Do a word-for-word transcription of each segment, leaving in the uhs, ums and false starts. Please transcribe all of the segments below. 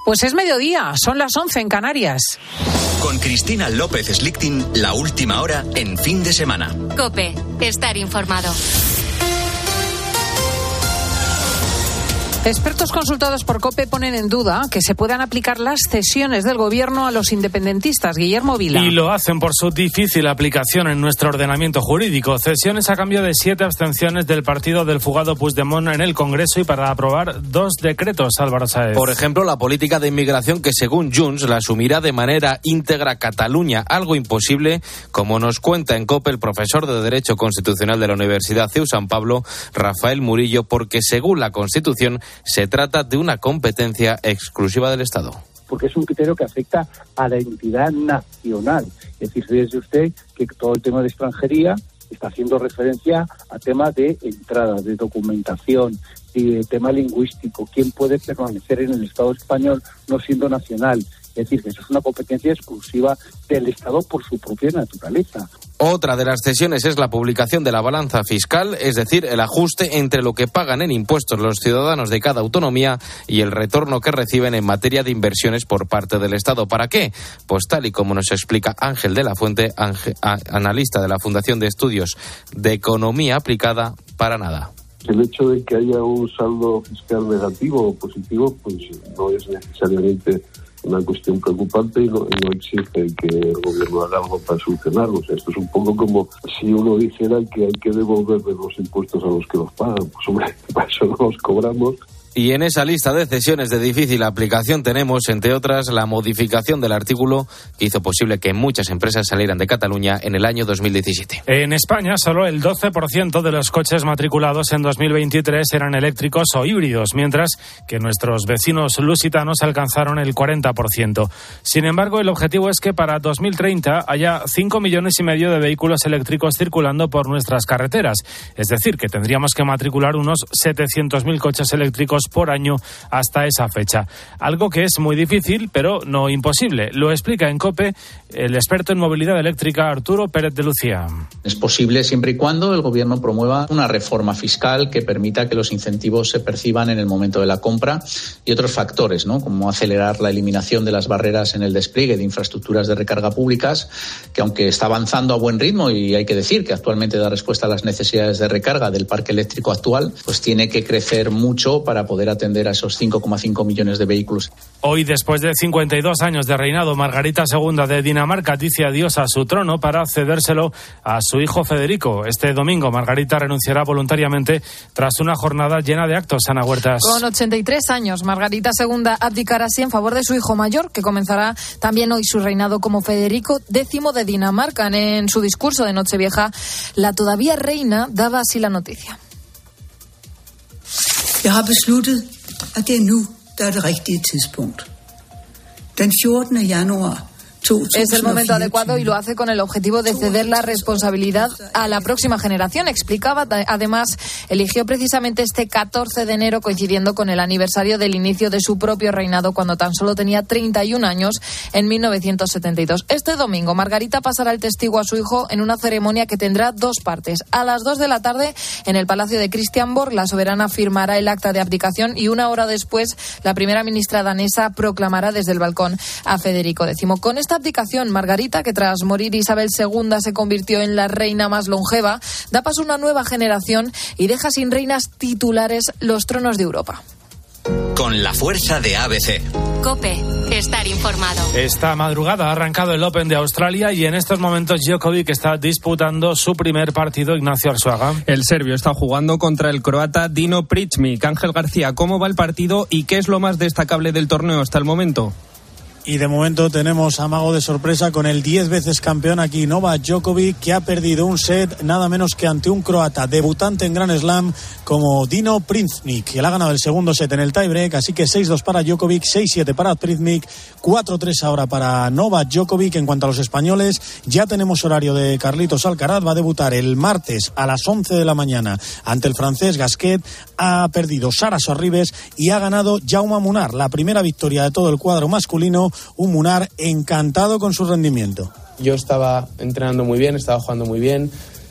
Pues es mediodía, son las once en Canarias. Con Cristina López Slichting, la última hora en fin de semana. COPE, estar informado. Expertos consultados por COPE ponen en duda que se puedan aplicar las cesiones del gobierno a los independentistas. Guillermo Vila. Y lo hacen por su difícil aplicación en nuestro ordenamiento jurídico. Cesiones a cambio de siete abstenciones del partido del fugado Puigdemont en el Congreso y para aprobar dos decretos, Álvaro Sáez. Por ejemplo, la política de inmigración que, según Junts, la asumirá de manera íntegra Cataluña. Algo imposible, como nos cuenta en COPE el profesor de Derecho Constitucional de la Universidad C E U San Pablo, Rafael Murillo, porque según la Constitución se trata de una competencia exclusiva del Estado. Porque es un criterio que afecta a la identidad nacional. Es decir, fíjese usted que todo el tema de extranjería está haciendo referencia a temas de entrada, de documentación, de tema lingüístico. ¿Quién puede permanecer en el Estado español no siendo nacional? Es decir, que eso es una competencia exclusiva del Estado por su propia naturaleza. Otra de las cesiones es la publicación de la balanza fiscal, es decir, el ajuste entre lo que pagan en impuestos los ciudadanos de cada autonomía y el retorno que reciben en materia de inversiones por parte del Estado. ¿Para qué? Pues tal y como nos explica Ángel de la Fuente, Ángel, analista de la Fundación de Estudios de Economía Aplicada, para nada. El hecho de que haya un saldo fiscal negativo o positivo, pues no es necesariamente una cuestión preocupante y no, no exige que el gobierno haga algo para solucionarlo. O sea, esto es un poco como si uno dijera que hay que devolverle los impuestos a los que los pagan. Pues hombre, para eso no los cobramos. Y en esa lista de cesiones de difícil aplicación tenemos, entre otras, la modificación del artículo que hizo posible que muchas empresas salieran de Cataluña en el año dos mil diecisiete. En España, solo el doce por ciento de los coches matriculados en dos mil veintitrés eran eléctricos o híbridos, mientras que nuestros vecinos lusitanos alcanzaron el cuarenta por ciento. Sin embargo, el objetivo es que para dos mil treinta haya cinco millones y medio de vehículos eléctricos circulando por nuestras carreteras. Es decir, que tendríamos que matricular unos setecientos mil coches eléctricos por año hasta esa fecha. Algo que es muy difícil, pero no imposible. Lo explica en COPE el experto en movilidad eléctrica Arturo Pérez de Lucía. Es posible siempre y cuando el gobierno promueva una reforma fiscal que permita que los incentivos se perciban en el momento de la compra y otros factores, ¿no?, como acelerar la eliminación de las barreras en el despliegue de infraestructuras de recarga públicas, que aunque está avanzando a buen ritmo y hay que decir que actualmente da respuesta a las necesidades de recarga del parque eléctrico actual, pues tiene que crecer mucho para poder poder atender a esos cinco coma cinco millones de vehículos. Hoy, después de cincuenta y dos años de reinado, Margarita segunda de Dinamarca dice adiós a su trono para cedérselo a su hijo Federico. Este domingo, Margarita renunciará voluntariamente tras una jornada llena de actos. Ana Huertas. Con ochenta y tres años, Margarita segunda abdicará así en favor de su hijo mayor, que comenzará también hoy su reinado como Federico décimo de Dinamarca. En su discurso de Nochevieja, la todavía reina daba así la noticia. Jeg har besluttet, at det er nu, der er det rigtige tidspunkt. Den fjortende januar. Es el momento adecuado y lo hace con el objetivo de ceder la responsabilidad a la próxima generación, explicaba. Además, eligió precisamente este catorce de enero, coincidiendo con el aniversario del inicio de su propio reinado, cuando tan solo tenía treinta y un años, en mil novecientos setenta y dos. Este domingo, Margarita pasará el testigo a su hijo en una ceremonia que tendrá dos partes. A las dos de la tarde, en el Palacio de Christiansborg, la soberana firmará el acta de abdicación y una hora después, la primera ministra danesa proclamará desde el balcón a Federico décimo. Con esta abdicación, Margarita, que tras morir Isabel segunda se convirtió en la reina más longeva, da paso a una nueva generación y deja sin reinas titulares los tronos de Europa. Con la fuerza de A B C. COPE, estar informado. Esta madrugada ha arrancado el Open de Australia y en estos momentos Djokovic está disputando su primer partido. Ignacio Arzuaga. El serbio está jugando contra el croata Dino Pričmić. Ángel García, ¿cómo va el partido y qué es lo más destacable del torneo hasta el momento? Y de momento tenemos amago de sorpresa con el diez veces campeón aquí, Novak Djokovic, que ha perdido un set nada menos que ante un croata debutante en Grand Slam como Dino Pričmić, que le ha ganado el segundo set en el tiebreak, así que seis dos para Djokovic, seis siete para Pričmić, cuatro tres ahora para Novak Djokovic. En cuanto a los españoles, ya tenemos horario de Carlitos Alcaraz, va a debutar el martes a las once de la mañana ante el francés Gasquet. Ha perdido Sara Sorribes y ha ganado Jaume Munar, la primera victoria de todo el cuadro masculino. Un Munar encantado con su rendimiento. Yo estaba entrenando muy bien, estaba jugando muy bien,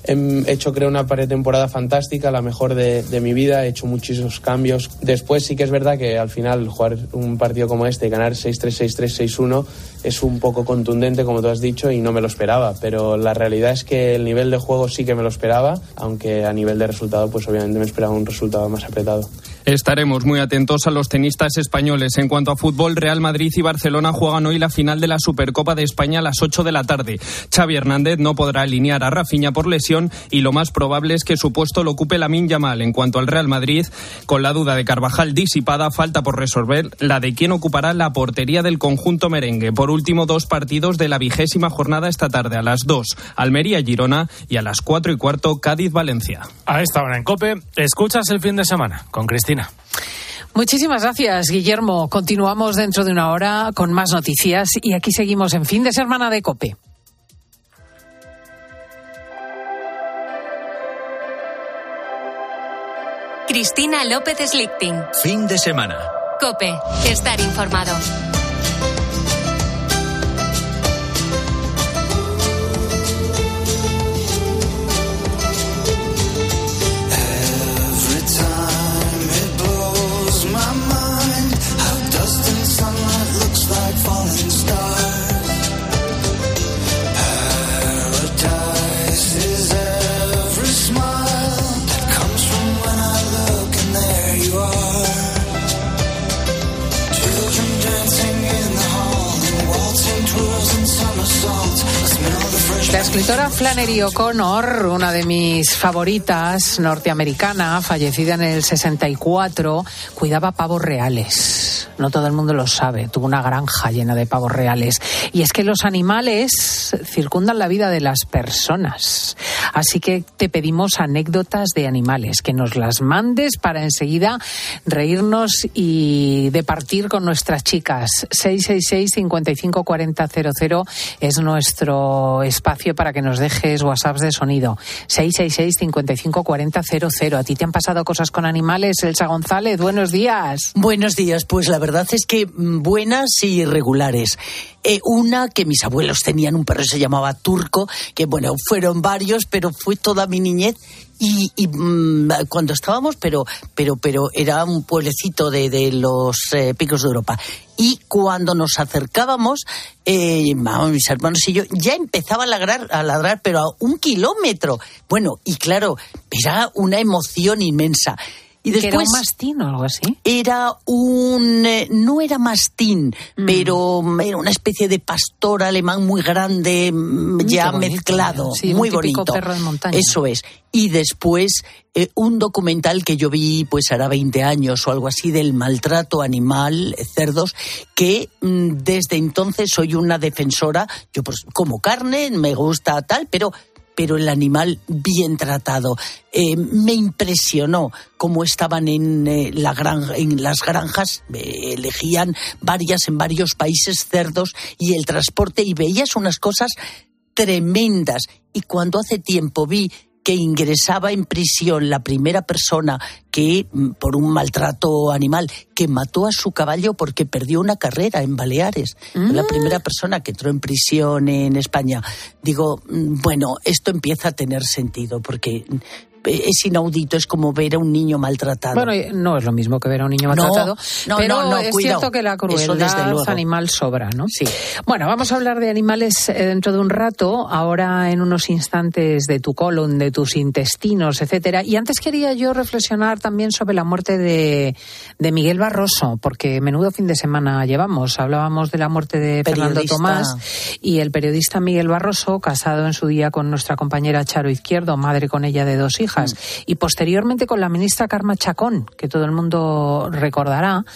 he hecho creo una pretemporada fantástica, la mejor de, de mi vida, he hecho muchísimos cambios. Después sí que es verdad que al final jugar un partido como este y ganar seis tres, seis tres, seis uno es un poco contundente, como tú has dicho, y no me lo esperaba, pero la realidad es que el nivel de juego sí que me lo esperaba, aunque a nivel de resultado pues obviamente me esperaba un resultado más apretado. Estaremos muy atentos a los tenistas españoles. En cuanto a fútbol, Real Madrid y Barcelona juegan hoy la final de la Supercopa de España a las ocho de la tarde. Xavi Hernández no podrá alinear a Rafinha por lesión y lo más probable es que su puesto lo ocupe Lamine Yamal. En cuanto al Real Madrid, con la duda de Carvajal disipada, falta por resolver la de quién ocupará la portería del conjunto merengue. Por último, dos partidos de la vigésima jornada esta tarde. A las dos, Almería-Girona y a las cuatro y cuarto, Cádiz-Valencia. A esta hora en COPE, escuchas el fin de semana con Cristina. Muchísimas gracias, Guillermo. Continuamos dentro de una hora con más noticias y aquí seguimos en Fin de Semana de COPE. Cristina López Slichting. Fin de semana. COPE. Estar informado. La escritora Flannery O'Connor, una de mis favoritas, norteamericana, fallecida en el sesenta y cuatro, cuidaba pavos reales. No todo el mundo lo sabe, tuvo una granja llena de pavos reales. Y es que los animales circundan la vida de las personas. Así que te pedimos anécdotas de animales, que nos las mandes para enseguida reírnos y departir con nuestras chicas. seis seis seis, cinco cinco cuatro cero cero cero es nuestro espacio para que nos dejes WhatsApps de sonido. seis seis seis, cinco cinco cuatro cero cero cero. ¿A ti te han pasado cosas con animales? Elsa González, buenos días. Buenos días, pues la verdad es que buenas y regulares. Eh, una, que mis abuelos tenían un perro que se llamaba Turco, que bueno, fueron varios, pero fue toda mi niñez. Y, y mmm, cuando estábamos, pero pero pero era un pueblecito de, de los eh, picos de Europa. Y cuando nos acercábamos, eh, mis hermanos y yo, ya empezaba a ladrar, a ladrar, pero a un kilómetro. Bueno, y claro, era una emoción inmensa. Y después, ¿era un mastín o algo así? Era un... Eh, no era mastín, mm. pero era una especie de pastor alemán muy grande, mm, ya bonito, mezclado, sí, muy un típico bonito. Perro de montaña. Eso es. Y después eh, un documental que yo vi, pues hará veinte años o algo así, del maltrato animal, cerdos, que mm, desde entonces soy una defensora. Yo pues como carne, me gusta tal, pero... pero el animal bien tratado. Eh, me impresionó cómo estaban en, eh, la granja, en las granjas, eh, elegían varias en varios países cerdos y el transporte, y veías unas cosas tremendas. Y cuando hace tiempo vi que ingresaba en prisión la primera persona que, por un maltrato animal, que mató a su caballo porque perdió una carrera en Baleares. Mm. La primera persona que entró en prisión en España. Digo, bueno, esto empieza a tener sentido porque es inaudito, es como ver a un niño maltratado. Bueno, no es lo mismo que ver a un niño maltratado, no, no, pero no, no, es cuidado. Cierto que la crueldad animal sobra, ¿no? Sí. Bueno, vamos a hablar de animales dentro de un rato, ahora en unos instantes de tu colon, de tus intestinos, etcétera. Y antes quería yo reflexionar también sobre la muerte de, de Miguel Barroso, porque menudo fin de semana llevamos. Hablábamos de la muerte de periodista. Fernando Tomás y el periodista Miguel Barroso, casado en su día con nuestra compañera Charo Izquierdo, madre con ella de dos hijas. Y posteriormente con la ministra Carme Chacón, que todo el mundo recordará,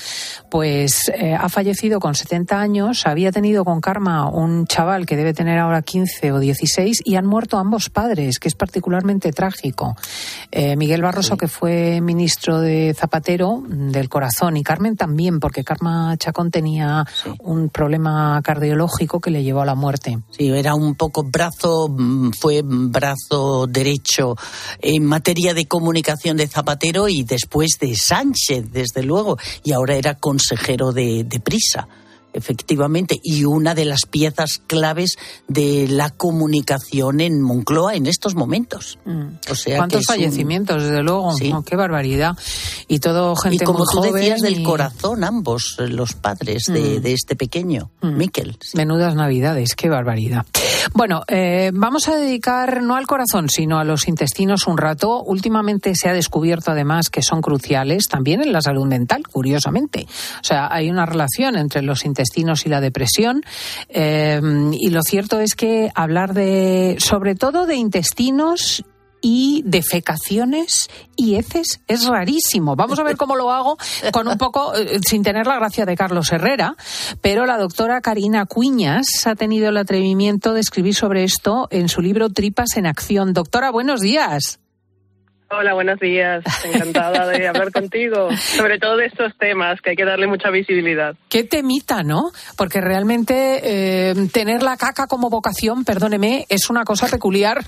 pues eh, ha fallecido con setenta años, había tenido con Carme un chaval que debe tener ahora quince o dieciséis y han muerto ambos padres, que es particularmente trágico. Eh, Miguel Barroso, sí. que fue ministro de Zapatero, del corazón, y Carmen también, porque Carme Chacón tenía sí. un problema cardiológico que le llevó a la muerte. Sí, era un poco brazo, fue brazo derecho en materia de comunicación de Zapatero y después de Sánchez, desde luego, y ahora era consejero de, de Prisa. efectivamente, y una de las piezas claves de la comunicación en Moncloa en estos momentos. Mm. O sea, ¿cuántos que fallecimientos, un... desde luego? Sí. Oh, ¡qué barbaridad! Y todo gente y como muy tú joven decías, del y... corazón, ambos, los padres de, mm. de este pequeño, mm. Miquel. Sí. Menudas navidades, qué barbaridad. Bueno, eh, vamos a dedicar no al corazón, sino a los intestinos un rato. Últimamente se ha descubierto además que son cruciales también en la salud mental, curiosamente. O sea, hay una relación entre los intestinos y la depresión. Eh, y lo cierto es que hablar de, sobre todo de intestinos y defecaciones y heces es rarísimo. Vamos a ver cómo lo hago con un poco, eh, sin tener la gracia de Carlos Herrera, pero la doctora Karina Cuiñas ha tenido el atrevimiento de escribir sobre esto en su libro Tripas en Acción. Doctora, buenos días. Hola, buenos días. Encantada de hablar contigo, sobre todo de estos temas que hay que darle mucha visibilidad. Qué temita, ¿no? Porque realmente eh, tener la caca como vocación, perdóneme, es una cosa peculiar.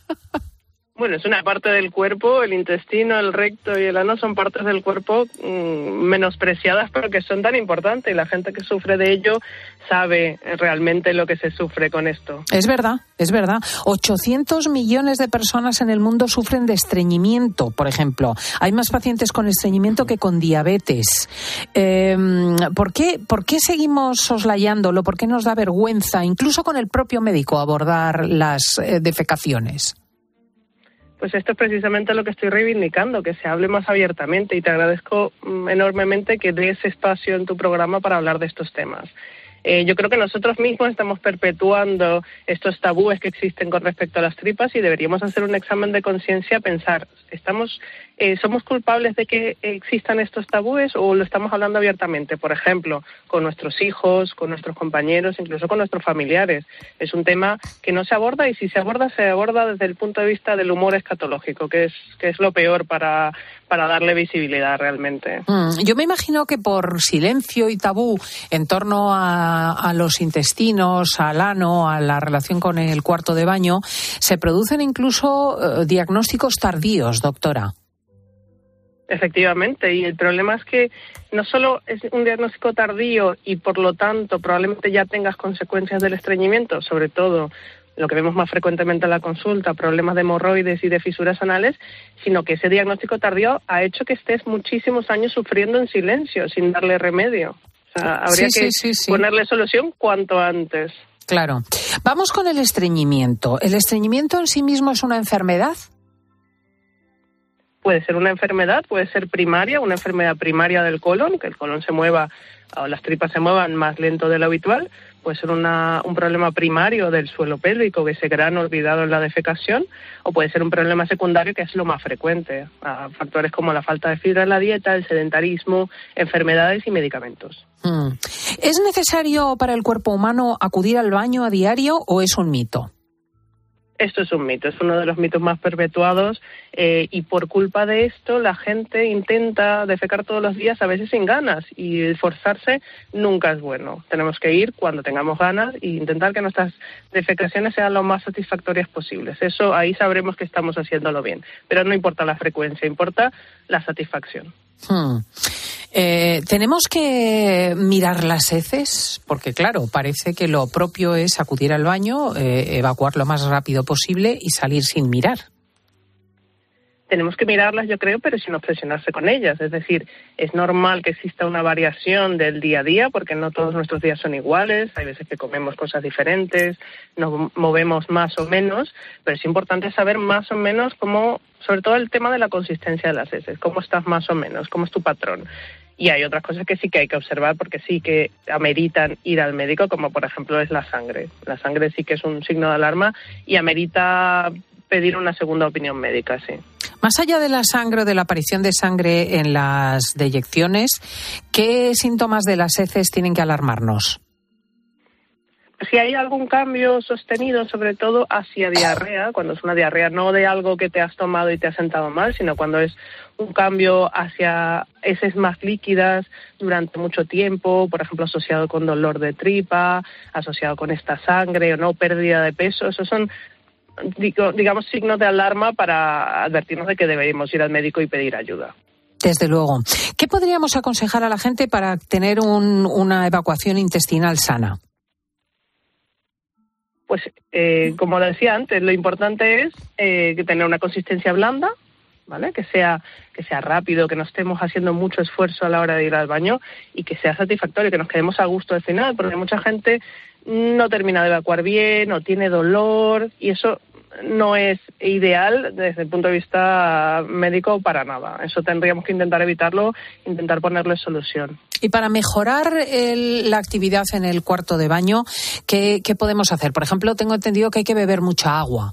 Bueno, es una parte del cuerpo, el intestino, el recto y el ano son partes del cuerpo mmm, menospreciadas, pero que son tan importantes, y la gente que sufre de ello sabe realmente lo que se sufre con esto. Es verdad, es verdad. ochocientos millones de personas en el mundo sufren de estreñimiento, por ejemplo. Hay más pacientes con estreñimiento que con diabetes. Eh, ¿por qué, ¿Por qué seguimos soslayándolo? ¿Por qué nos da vergüenza, incluso con el propio médico, abordar las eh, defecaciones? Pues esto es precisamente lo que estoy reivindicando, que se hable más abiertamente, y te agradezco enormemente que des espacio en tu programa para hablar de estos temas. Eh, yo creo que nosotros mismos estamos perpetuando estos tabúes que existen con respecto a las tripas, y deberíamos hacer un examen de conciencia, pensar, ¿estamos, eh, ¿somos culpables de que existan estos tabúes o lo estamos hablando abiertamente? Por ejemplo, con nuestros hijos, con nuestros compañeros, incluso con nuestros familiares. Es un tema que no se aborda, y si se aborda, se aborda desde el punto de vista del humor escatológico, que es, que es lo peor para, para darle visibilidad realmente. Mm, yo me imagino que por silencio y tabú en torno a a los intestinos, al ano, a la relación con el cuarto de baño, se producen incluso eh, diagnósticos tardíos, doctora. Efectivamente, y el problema es que no solo es un diagnóstico tardío y por lo tanto probablemente ya tengas consecuencias del estreñimiento, sobre todo lo que vemos más frecuentemente en la consulta, problemas de hemorroides y de fisuras anales, sino que ese diagnóstico tardío ha hecho que estés muchísimos años sufriendo en silencio, sin darle remedio. O sea, habría sí, que sí, sí, sí. ponerle solución cuanto antes. Claro. Vamos con el estreñimiento. ¿El estreñimiento en sí mismo es una enfermedad? Puede ser una enfermedad, puede ser primaria, una enfermedad primaria del colon, que el colon se mueva o las tripas se muevan más lento de lo habitual. Puede ser una, un problema primario del suelo pélvico, que ese grano olvidado en la defecación, o puede ser un problema secundario, que es lo más frecuente, a factores como la falta de fibra en la dieta, el sedentarismo, enfermedades y medicamentos. Mm. ¿Es necesario para el cuerpo humano acudir al baño a diario o es un mito? Esto es un mito, es uno de los mitos más perpetuados, eh, y por culpa de esto la gente intenta defecar todos los días, a veces sin ganas, y esforzarse nunca es bueno. Tenemos que ir cuando tengamos ganas e intentar que nuestras defecaciones sean lo más satisfactorias posibles. Eso, ahí sabremos que estamos haciéndolo bien, pero no importa la frecuencia, importa la satisfacción. Hmm. Eh, ¿Tenemos que mirar las heces? Porque claro, parece que lo propio es acudir al baño, eh, evacuar lo más rápido posible y salir sin mirar. Tenemos que mirarlas, yo creo, pero sin obsesionarse con ellas. Es decir, es normal que exista una variación del día a día, porque no todos nuestros días son iguales. Hay veces que comemos cosas diferentes, nos movemos más o menos, pero es importante saber más o menos cómo, sobre todo el tema de la consistencia de las heces, cómo estás más o menos, cómo es tu patrón. Y hay otras cosas que sí que hay que observar, porque sí que ameritan ir al médico, como por ejemplo es la sangre. La sangre sí que es un signo de alarma y amerita pedir una segunda opinión médica, sí. Más allá de la sangre o de la aparición de sangre en las deyecciones, ¿qué síntomas de las heces tienen que alarmarnos? Si hay algún cambio sostenido, sobre todo hacia diarrea, cuando es una diarrea no de algo que te has tomado y te ha sentado mal, sino cuando es un cambio hacia heces más líquidas durante mucho tiempo, por ejemplo, asociado con dolor de tripa, asociado con esta sangre o no, pérdida de peso, esos son, digamos, signos de alarma para advertirnos de que deberíamos ir al médico y pedir ayuda. Desde luego. ¿Qué podríamos aconsejar a la gente para tener un, una evacuación intestinal sana? Pues, eh, como decía antes, lo importante es eh, que tener una consistencia blanda, ¿vale? Que sea, que sea rápido, que no estemos haciendo mucho esfuerzo a la hora de ir al baño y que sea satisfactorio, que nos quedemos a gusto al final, porque mucha gente no termina de evacuar bien o tiene dolor y eso no es ideal desde el punto de vista médico para nada. Eso tendríamos que intentar evitarlo, intentar ponerle solución. Y para mejorar el, la actividad en el cuarto de baño, ¿qué, ¿qué podemos hacer? Por ejemplo, tengo entendido que hay que beber mucha agua.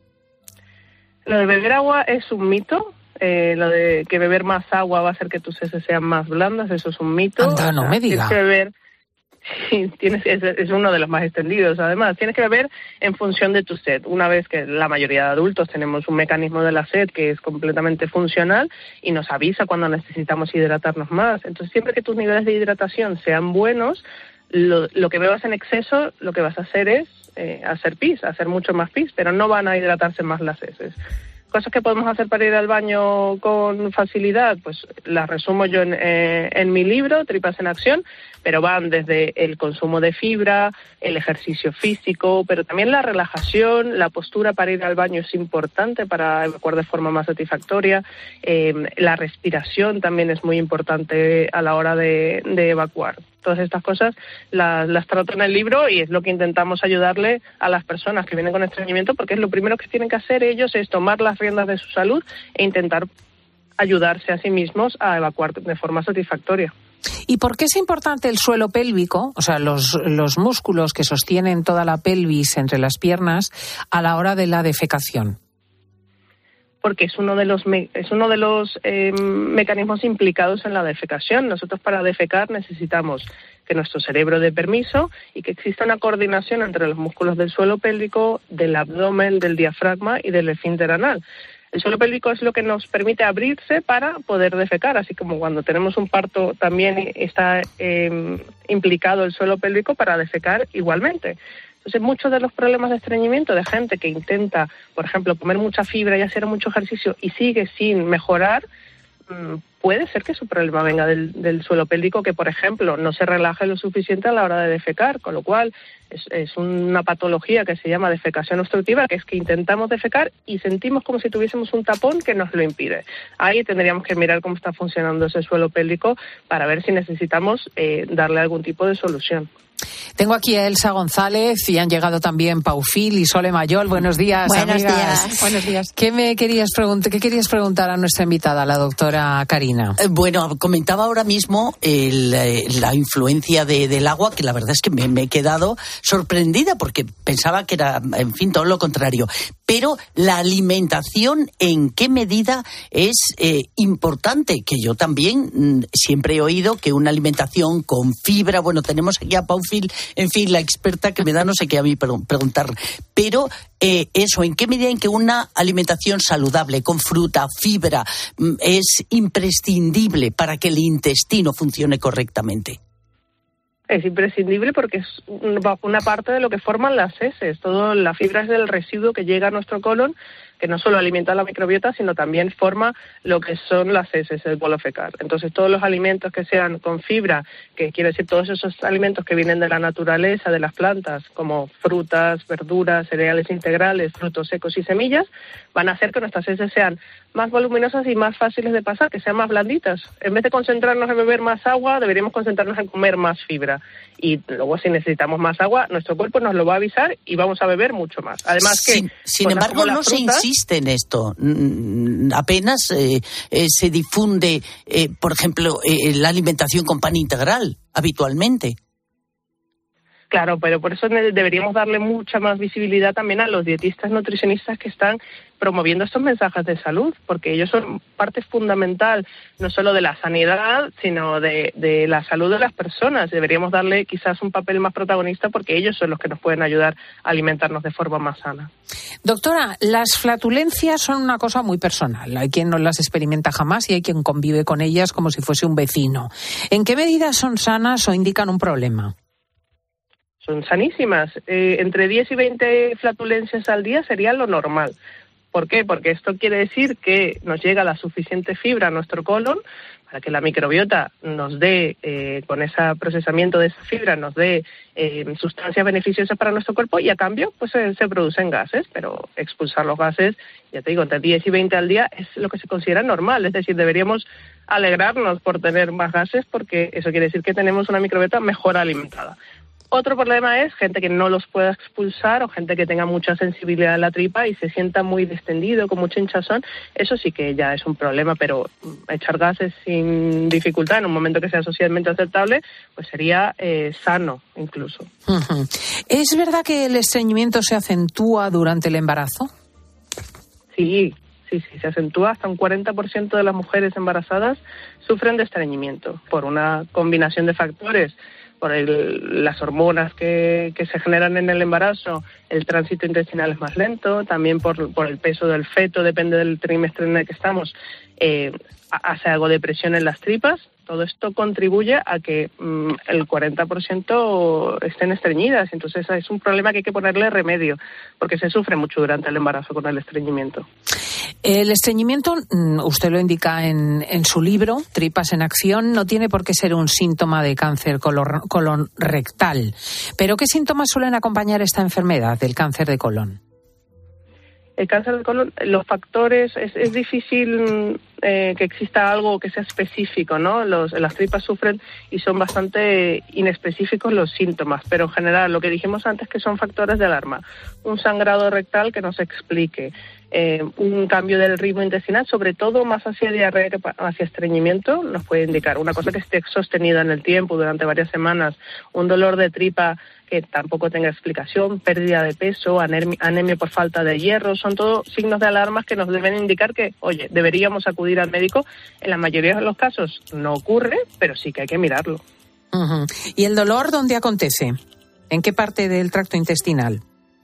Lo de beber agua es un mito. Eh, lo de que beber más agua va a hacer que tus heces sean más blandas, eso es un mito. Anda, no me diga. Tienes que beber... Sí, tienes, es, es uno de los más extendidos. Además, tienes que beber en función de tu sed. Una vez que la mayoría de adultos tenemos un mecanismo de la sed que es completamente funcional y nos avisa cuando necesitamos hidratarnos más. Entonces, siempre que tus niveles de hidratación sean buenos, lo, lo que bebas en exceso, lo que vas a hacer es eh, hacer pis, hacer mucho más pis, pero no van a hidratarse más las heces. Cosas que podemos hacer para ir al baño con facilidad, pues las resumo yo en, eh, en mi libro, Tripas en Acción, pero van desde el consumo de fibra, el ejercicio físico, pero también la relajación, la postura para ir al baño es importante para evacuar de forma más satisfactoria, eh, la respiración también es muy importante a la hora de, de evacuar. Todas estas cosas las, las trato en el libro y es lo que intentamos ayudarle a las personas que vienen con estreñimiento, porque es lo primero que tienen que hacer ellos es tomar las riendas de su salud e intentar ayudarse a sí mismos a evacuar de forma satisfactoria. ¿Y por qué es importante el suelo pélvico, o sea, los, los músculos que sostienen toda la pelvis entre las piernas a la hora de la defecación? Porque es uno de los me- es uno de los eh, mecanismos implicados en la defecación. Nosotros para defecar necesitamos que nuestro cerebro dé permiso y que exista una coordinación entre los músculos del suelo pélvico, del abdomen, del diafragma y del esfínter anal. El suelo pélvico es lo que nos permite abrirse para poder defecar, así como cuando tenemos un parto también está eh, implicado el suelo pélvico para defecar igualmente. Entonces, muchos de los problemas de estreñimiento de gente que intenta, por ejemplo, comer mucha fibra y hacer mucho ejercicio y sigue sin mejorar, puede ser que su problema venga del, del suelo pélvico, que, por ejemplo, no se relaje lo suficiente a la hora de defecar, con lo cual es, es una patología que se llama defecación obstructiva, que es que intentamos defecar y sentimos como si tuviésemos un tapón que nos lo impide. Ahí tendríamos que mirar cómo está funcionando ese suelo pélvico para ver si necesitamos eh, darle algún tipo de solución. Tengo aquí a Elsa González y han llegado también Paufil y Sole Mayol. Buenos días, Buenos amigas. días. Buenos días. ¿Qué me querías preguntar? ¿Qué querías preguntar a nuestra invitada, la doctora Karina? Eh, bueno, comentaba ahora mismo el, eh, la influencia de, del agua, que la verdad es que me, me he quedado sorprendida porque pensaba que era, en fin, todo lo contrario. Pero la alimentación, ¿en qué medida es eh, importante? Que yo también mm, siempre he oído que una alimentación con fibra, bueno, tenemos aquí a Paufil, en fin, la experta que me da no sé qué a mí preguntar, pero eh, eso, ¿en qué medida en que una alimentación saludable, con fruta, fibra, mm, es imprescindible para que el intestino funcione correctamente? Es imprescindible porque es una parte de lo que forman las heces. Todo la fibra es del residuo que llega a nuestro colon, que no solo alimenta la microbiota, sino también forma lo que son las heces, el bolo fecal. Entonces, todos los alimentos que sean con fibra, que quiere decir todos esos alimentos que vienen de la naturaleza, de las plantas, como frutas, verduras, cereales integrales, frutos secos y semillas, van a hacer que nuestras heces sean más voluminosas y más fáciles de pasar, que sean más blanditas. En vez de concentrarnos en beber más agua, deberíamos concentrarnos en comer más fibra. Y luego, si necesitamos más agua, nuestro cuerpo nos lo va a avisar y vamos a beber mucho más. Además que... Sin, sin embargo, no se insiste en esto. Apenas eh, eh, se difunde, eh, por ejemplo, eh, la alimentación con pan integral habitualmente. Claro, pero por eso deberíamos darle mucha más visibilidad también a los dietistas nutricionistas que están promoviendo estos mensajes de salud, porque ellos son parte fundamental no solo de la sanidad, sino de, de la salud de las personas. Deberíamos darle quizás un papel más protagonista porque ellos son los que nos pueden ayudar a alimentarnos de forma más sana. Doctora, las flatulencias son una cosa muy personal. Hay quien no las experimenta jamás y hay quien convive con ellas como si fuese un vecino. ¿En qué medida son sanas o indican un problema? Son sanísimas. Eh, entre diez y veinte flatulencias al día sería lo normal. ¿Por qué? Porque esto quiere decir que nos llega la suficiente fibra a nuestro colon para que la microbiota nos dé, eh, con ese procesamiento de esa fibra, nos dé eh, sustancias beneficiosas para nuestro cuerpo y a cambio pues se, se producen gases, pero expulsar los gases, ya te digo, entre diez y veinte al día es lo que se considera normal, es decir, deberíamos alegrarnos por tener más gases porque eso quiere decir que tenemos una microbiota mejor alimentada. Otro problema es gente que no los pueda expulsar o gente que tenga mucha sensibilidad en la tripa y se sienta muy distendido, con mucha hinchazón. Eso sí que ya es un problema, pero echar gases sin dificultad en un momento que sea socialmente aceptable, pues sería eh, sano incluso. Uh-huh. ¿Es verdad que el estreñimiento se acentúa durante el embarazo? Sí, sí, sí, se acentúa. Hasta un cuarenta por ciento de las mujeres embarazadas sufren de estreñimiento por una combinación de factores, por el, las hormonas que, que se generan en el embarazo, el tránsito intestinal es más lento, también por, por el peso del feto, depende del trimestre en el que estamos, eh, hace algo de presión en las tripas. Todo esto contribuye a que mmm, el cuarenta por ciento estén estreñidas, entonces es un problema que hay que ponerle remedio, porque se sufre mucho durante el embarazo con el estreñimiento. El estreñimiento, usted lo indica en, en su libro, Tripas en Acción, no tiene por qué ser un síntoma de cáncer colon, colon rectal. ¿Pero qué síntomas suelen acompañar esta enfermedad del cáncer de colon? El cáncer de colon, los factores, es, es difícil eh, que exista algo que sea específico, ¿no? Los, las tripas sufren y son bastante inespecíficos los síntomas, pero en general, lo que dijimos antes que son factores de alarma. Un sangrado rectal que no se explique, eh, un cambio del ritmo intestinal, sobre todo más hacia diarrea que hacia estreñimiento, nos puede indicar una cosa que esté sostenida en el tiempo durante varias semanas, un dolor de tripa que tampoco tenga explicación, pérdida de peso, anemia, anemia por falta de hierro, son todos signos de alarmas que nos deben indicar que, oye, deberíamos acudir al médico. En la mayoría de los casos no ocurre, pero sí que hay que mirarlo. Uh-huh. ¿Y el dolor dónde acontece? ¿En qué parte del tracto intestinal?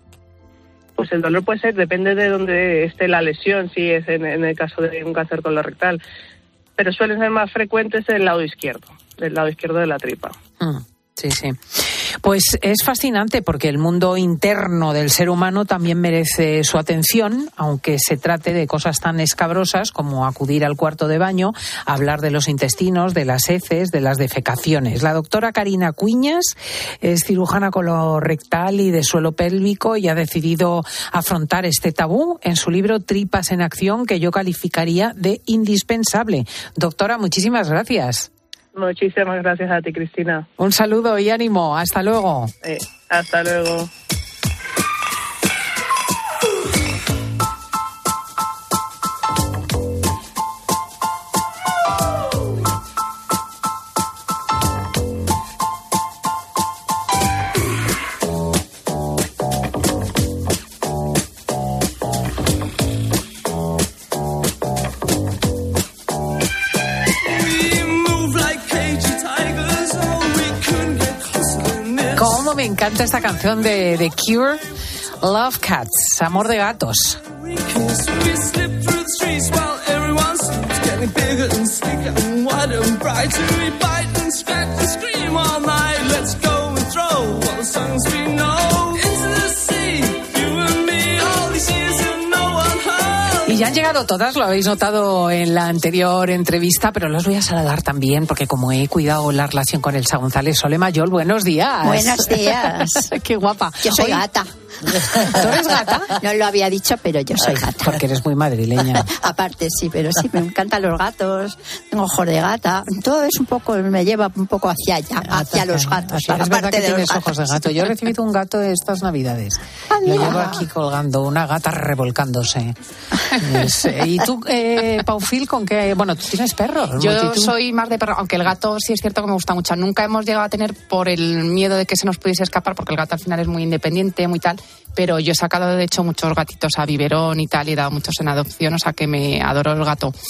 Pues el dolor puede ser, depende de dónde esté la lesión, si es en, en el caso de un cáncer colorectal, pero suelen ser más frecuentes del lado izquierdo, del lado izquierdo de la tripa. Uh-huh. Sí, sí. Pues es fascinante porque el mundo interno del ser humano también merece su atención, aunque se trate de cosas tan escabrosas como acudir al cuarto de baño, hablar de los intestinos, de las heces, de las defecaciones. La doctora Karina Cuiñas es cirujana colorectal y de suelo pélvico y ha decidido afrontar este tabú en su libro Tripas en Acción, que yo calificaría de indispensable. Doctora, muchísimas gracias. Muchísimas gracias a ti, Cristina. Un saludo y ánimo. Hasta luego. Eh, hasta luego. Me encanta esta canción de The Cure, Love Cats, Amor de Gatos. Y ya han llegado todas, lo habéis notado en la anterior entrevista, pero los voy a saludar también, porque como he cuidado la relación con Elsa González, Sole Mayol, buenos días. Buenos días. Qué guapa. Yo soy Hoy... gata. ¿Tú eres gata? No lo había dicho, pero yo soy gata. Porque eres muy madrileña. Aparte, sí, pero sí, me encantan los gatos, tengo ojos de gata, todo es un poco, me lleva un poco hacia allá, hacia los gatos. Sí, es verdad que tienes ojos de gato. Yo he recibido un gato de estas navidades. Ah, lo llevo aquí colgando, una gata revolcándose. Es, ¿y tú, eh, Paufil, con qué? Bueno, tú tienes perros. Yo multitud. soy más de perro, aunque el gato sí es cierto que me gusta mucho. Nunca hemos llegado a tener por el miedo de que se nos pudiese escapar, porque el gato al final es muy independiente, muy tal. Pero yo he sacado, de hecho, muchos gatitos a biberón y tal, y he dado muchos en adopción, o sea que me adoro el gato.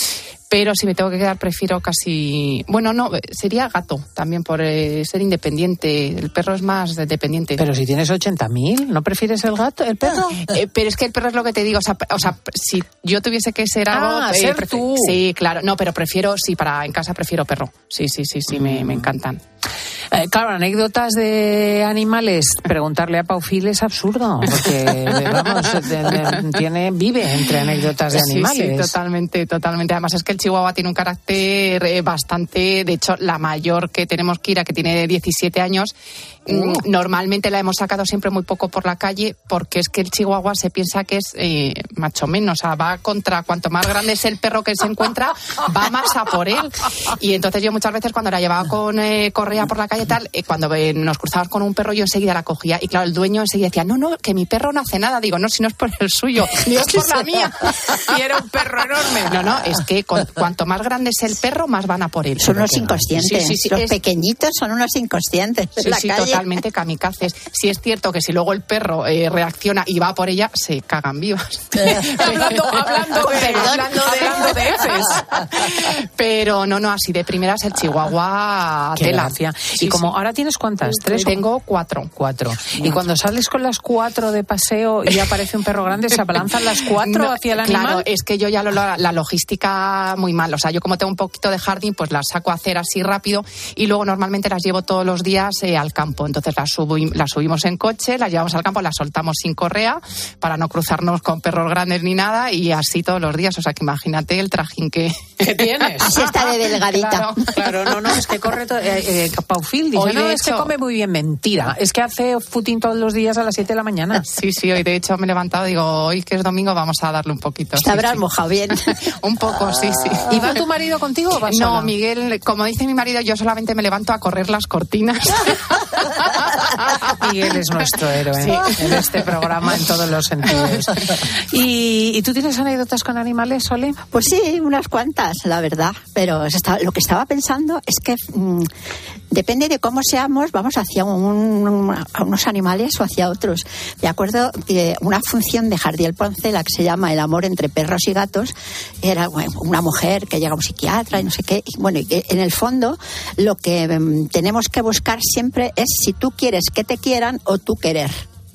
Pero si me tengo que quedar, prefiero casi... Bueno, no, sería gato, también por eh, ser independiente. El perro es más dependiente. Pero si tienes ochenta mil, ¿no prefieres el gato, el perro? Eh, pero es que el perro es lo que te digo. O sea, o sea si yo tuviese que ser algo... Ah, eh, ser prefi- tú. Sí, claro. No, pero prefiero, sí, para en casa prefiero perro. Sí, sí, sí, sí, mm. me, me encantan. Eh, claro, anécdotas de animales, preguntarle a Paufil es absurdo, porque vamos, tiene, vive entre anécdotas de animales. Sí, sí, totalmente, totalmente. Además es que el chihuahua tiene un carácter eh, bastante, de hecho, la mayor que tenemos, Kira, que tiene diecisiete años, uh. normalmente la hemos sacado siempre muy poco por la calle, porque es que el chihuahua se piensa que es eh, macho menos, o sea, va contra, cuanto más grande es el perro que se encuentra, va más a por él. Y entonces yo muchas veces cuando la llevaba con eh, correa por la calle tal, eh, cuando eh, nos cruzamos con un perro yo enseguida la cogía y claro, el dueño enseguida decía, no, no, que mi perro no hace nada. Digo, no, si no es por el suyo, ni es por la mía. Y era un perro enorme. No, no, es que con, cuanto más grande es el perro, más van a por él. Son unos inconscientes. Sí, sí, sí, Los es... pequeñitos son unos inconscientes. Sí, la sí, calle. Totalmente kamikazes. Sí es cierto que si luego el perro eh, reacciona y va por ella, se cagan vivas. hablando, hablando, de, hablando, de, hablando de Fs. Pero no, no, así de primeras el chihuahua Qué tela. gracia. Sí, y como sí. ahora tienes cuántas, tres. Tengo cuatro. Cuatro. Y cuando sales con las cuatro de paseo y aparece un perro grande, ¿se abalanzan las cuatro no, hacia el animal? Claro, es que yo ya lo, la, la logística muy mal. O sea, yo como tengo un poquito de jardín, pues las saco a hacer así rápido y luego normalmente las llevo todos los días eh, al campo. Entonces las, subo, las subimos en coche, las llevamos al campo, las soltamos sin correa para no cruzarnos con perros grandes ni nada y así todos los días. O sea, que imagínate el trajín que, que tienes. Así está de delgadita. Claro, claro, no, no, es que corre todo. Eh, eh, Paufil dice, Hoy, no, de es hecho... que come muy bien. Mentira, es que hace footing todos los días a las siete de la mañana. Sí, sí, hoy de hecho me he levantado y digo, hoy que es domingo vamos a darle un poquito. Te habrás sí, mojado bien. Un poco, sí, sí. ¿Y va tu marido contigo o vas No, sola? Miguel, como dice mi marido, yo solamente me levanto a correr las cortinas. Miguel es nuestro héroe sí. en este programa en todos los sentidos. ¿Y, ¿y tú tienes anécdotas con animales, Sole? Pues sí, unas cuantas, la verdad. Pero lo que estaba pensando es que mmm, depende de cómo seamos, vamos hacia un, a unos animales o hacia otros. Me acuerdo de una función de Jardiel Poncela que se llama El amor entre perros y gatos. Era bueno, una mujer que llega a un psiquiatra y no sé qué. Y, bueno, y en el fondo lo que um, tenemos que buscar siempre es si tú quieres que te quieran o tú querer.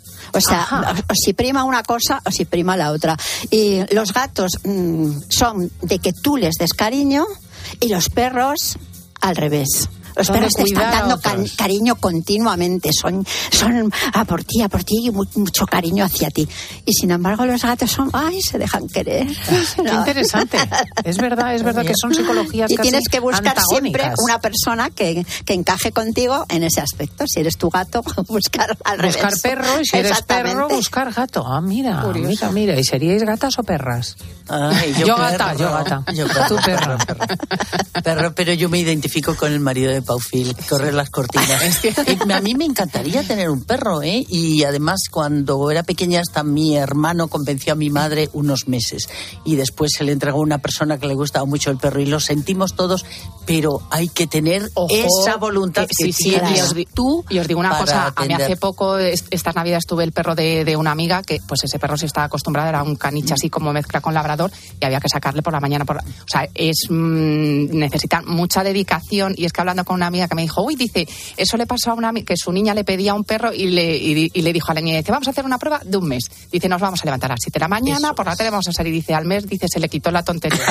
O sea, Ajá. o si prima una cosa o si prima la otra. Y los gatos mmm, son de que tú les des cariño y los perros al revés. Los Son perros te están dando ca- cariño continuamente, son, son a por ti, a por ti y mucho cariño hacia ti. Y sin embargo los gatos son, ay, se dejan querer. Qué no. interesante. Es verdad, es verdad que son psicologías y casi tienes que buscar antagónicas. Siempre una persona que, que encaje contigo en ese aspecto. Si eres tu gato, buscar al revés. Buscar perro y si eres perro, buscar gato. Ah, mira, Curioso. mira, mira. ¿Y seríais gatas o perras? Ay, yo, yo perro, gata, yo gata. Yo perro, tú perro. Perro, perro. perro, pero yo me identifico con el marido de Paufil, correr las cortinas. A mí me encantaría tener un perro, ¿eh? Y además cuando era pequeña hasta mi hermano convenció a mi madre unos meses y después se le entregó a una persona que le gustaba mucho el perro y lo sentimos todos, pero hay que tener Ojo, esa voluntad que, que sí, sí, tienes y os, tú. Y os digo una cosa, atender. a mí hace poco, estas navidades tuve el perro de, de una amiga que pues ese perro se estaba acostumbrado, era un caniche así como mezcla con labrador y había que sacarle por la mañana. Por la, o sea, es mmm, necesitan mucha dedicación y es que hablando con una amiga que me dijo, uy, dice, eso le pasó a una amiga, que su niña le pedía un perro y le, y, y le dijo a la niña, dice, vamos a hacer una prueba de un mes. Dice, nos vamos a levantar a las siete de la mañana, eso por la tarde vamos a salir. Dice, al mes, dice, se le quitó la tontería.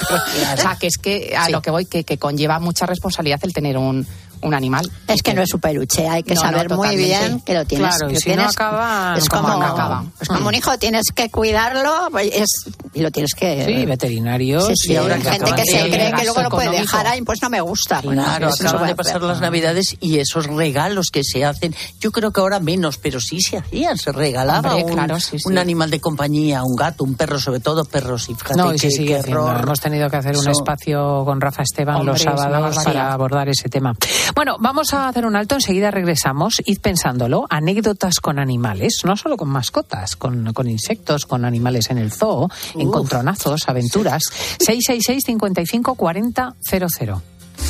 O sea, que es que a sí. lo que voy, que, que conlleva mucha responsabilidad el tener un, un animal. Es que no es un peluche, hay que no, saber no, muy bien que lo tienes. Claro, y si tienes, no acaba, es como, como, acaba. Es como mm. un hijo, tienes que cuidarlo pues es, y lo tienes que... Sí, veterinario. Sí, sí, y ahora hay gente que se cree que luego lo puede dejar ahí, pues no me gusta. Claro, bueno, acaban de pasar las Navidades y esos regalos que se hacen, yo creo que ahora menos, pero sí se hacían, se regalaba Hombre, un, claro, sí, sí. un animal de compañía, un gato, un perro, sobre todo perros. Y fíjate no, y que, sí, sí, qué error. Hemos tenido que hacer un so... espacio con Rafa Esteban Hombre, los sábados para abordar ese tema. Bueno, vamos a hacer un alto, enseguida regresamos. Id pensándolo, anécdotas con animales, no solo con mascotas, con, con insectos, con animales en el zoo, Uf. encontronazos, aventuras. seis seis seis, cinco cinco, cuatro cero cero cero.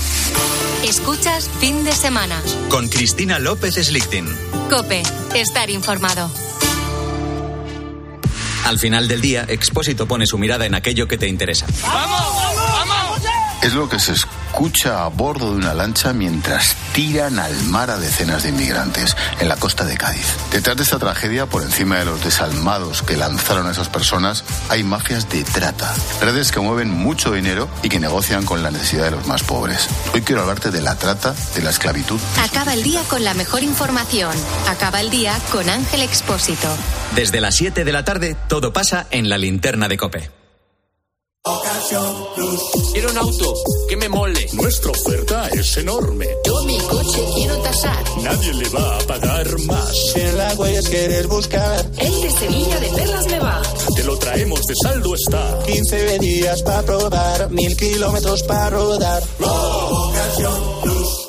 Escuchas Fin de Semana con Cristina López Slichting. COPE, estar informado. Al final del día, Expósito pone su mirada en aquello que te interesa. ¡Vamos, vamos, vamos! Es lo que se escucha a bordo de una lancha mientras tiran al mar a decenas de inmigrantes en la costa de Cádiz. Detrás de esta tragedia, por encima de los desalmados que lanzaron a esas personas, hay mafias de trata. Redes que mueven mucho dinero y que negocian con la necesidad de los más pobres. Hoy quiero hablarte de la trata, de la esclavitud. Acaba el día con la mejor información. Acaba el día con Ángel Expósito. Desde las siete de la tarde, todo pasa en la linterna de COPE. Ocasión Plus. Quiero un auto que me mole. Nuestra oferta es enorme. Yo mi coche quiero tasar. Nadie le va a pagar más. Si en la huellas quieres buscar, el de Sevilla de Perlas me va. Te lo traemos de saldo está. quince días para probar, mil kilómetros para rodar. Ocasión Plus.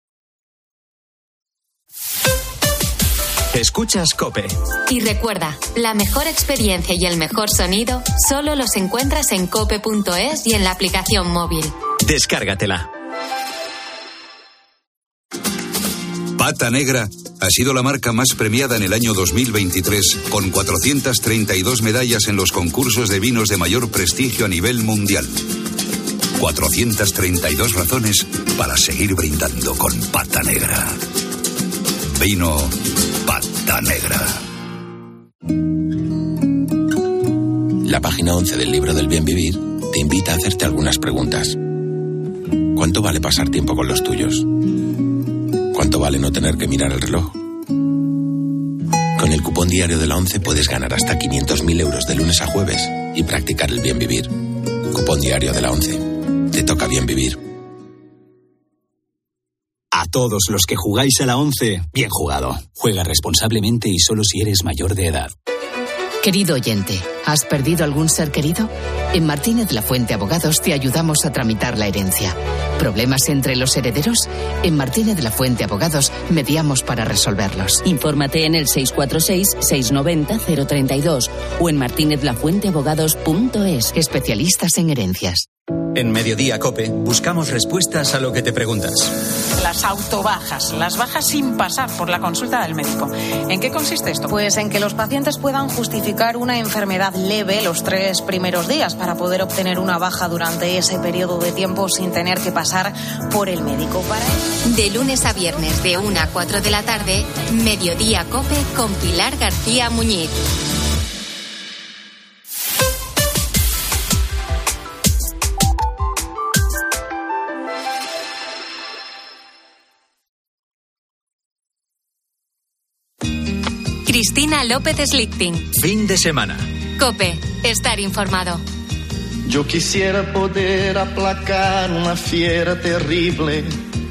Escuchas COPE. Y recuerda, la mejor experiencia y el mejor sonido solo los encuentras en cope punto es y en la aplicación móvil. Descárgatela. Pata Negra ha sido la marca más premiada en el año dos mil veintitrés, con cuatrocientas treinta y dos medallas en los concursos de vinos de mayor prestigio a nivel mundial. cuatrocientas treinta y dos razones para seguir brindando con Pata Negra. Vino Pata Negra. La página once del libro del bien vivir te invita a hacerte algunas preguntas. ¿Cuánto vale pasar tiempo con los tuyos? ¿Cuánto vale no tener que mirar el reloj? Con el cupón diario de la ONCE puedes ganar hasta quinientos mil euros de lunes a jueves y practicar el bien vivir. Cupón diario de la ONCE. Te toca bien vivir. A todos los que jugáis a la once, bien jugado. Juega responsablemente y solo si eres mayor de edad. Querido oyente, ¿has perdido algún ser querido? En Martínez Lafuente Abogados te ayudamos a tramitar la herencia. ¿Problemas entre los herederos? En Martínez Lafuente Abogados mediamos para resolverlos. Infórmate en el seis cuatro seis, seis nueve cero, cero tres dos o en martinez lafuente abogados punto es. Especialistas en herencias. En Mediodía COPE buscamos respuestas a lo que te preguntas. Las autobajas, las bajas sin pasar por la consulta del médico. ¿En qué consiste esto? Pues en que los pacientes puedan justificar una enfermedad leve los tres primeros días para poder obtener una baja durante ese periodo de tiempo sin tener que pasar por el médico. Para él... De lunes a viernes de una a cuatro de la tarde, Mediodía COPE con Pilar García Muñiz. Cristina López Slichting. Fin de semana. COPE. Estar informado. Yo quisiera poder aplacar una fiera terrible.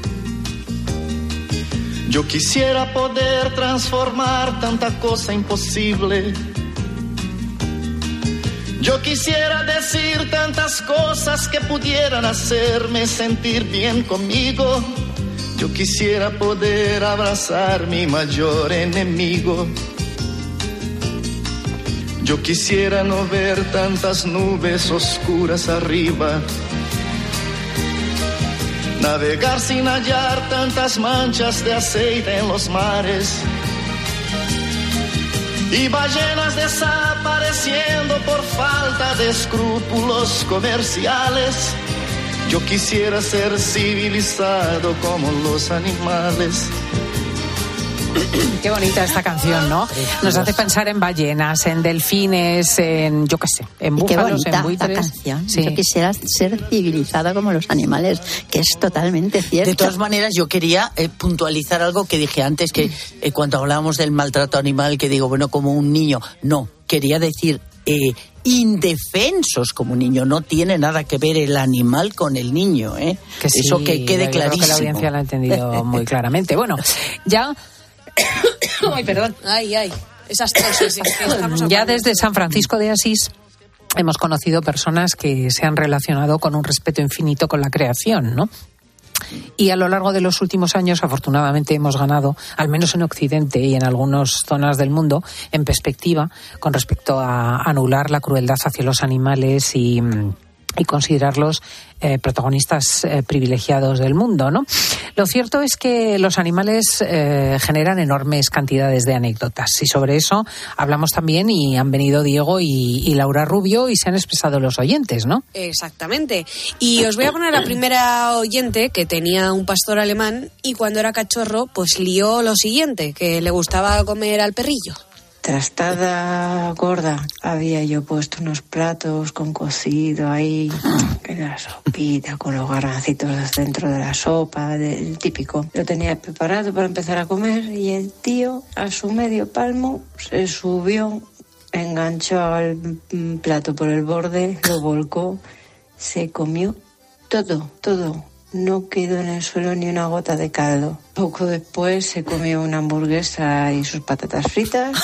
Yo quisiera poder transformar tanta cosa imposible. Yo quisiera decir tantas cosas que pudieran hacerme sentir bien conmigo. Yo quisiera poder abrazar mi mayor enemigo. Yo quisiera no ver tantas nubes oscuras arriba, navegar sin hallar tantas manchas de aceite en los mares y ballenas desapareciendo por falta de escrúpulos comerciales. Yo quisiera ser civilizado como los animales. Qué bonita esta canción, ¿no? Nos hace pensar en ballenas, en delfines, en, yo qué sé, en búfalos, en buitres. Canción. Sí. Yo quisiera ser civilizada como los animales, que es totalmente cierto. De todas maneras, yo quería eh, puntualizar algo que dije antes, que eh, cuando hablábamos del maltrato animal, que digo, bueno, como un niño. No, quería decir... Eh, indefensos como un niño, no tiene nada que ver el animal con el niño, ¿eh? Que sí, eso que quede clarísimo. Creo que la audiencia lo ha entendido muy claramente. Bueno, ya ay, perdón, ay, ay, esas toses. Ya desde San Francisco de Asís hemos conocido personas que se han relacionado con un respeto infinito con la creación, ¿no? Y a lo largo de los últimos años, afortunadamente, hemos ganado, al menos en Occidente y en algunas zonas del mundo, en perspectiva con respecto a anular la crueldad hacia los animales y, y considerarlos eh, protagonistas eh, privilegiados del mundo, ¿no? Lo cierto es que los animales eh, generan enormes cantidades de anécdotas y sobre eso hablamos también y han venido Diego y, y Laura Rubio y se han expresado los oyentes, ¿no? Exactamente. Y os voy a poner la primera oyente que tenía un pastor alemán y cuando era cachorro pues lió lo siguiente, que le gustaba comer al perrillo. Trastada gorda, había yo puesto unos platos con cocido ahí, en la sopita, con los garbancitos dentro de la sopa, del típico. Lo tenía preparado para empezar a comer y el tío, a su medio palmo, se subió, enganchó el plato por el borde, lo volcó, se comió todo, todo. No quedó en el suelo ni una gota de caldo. Poco después se comió una hamburguesa y sus patatas fritas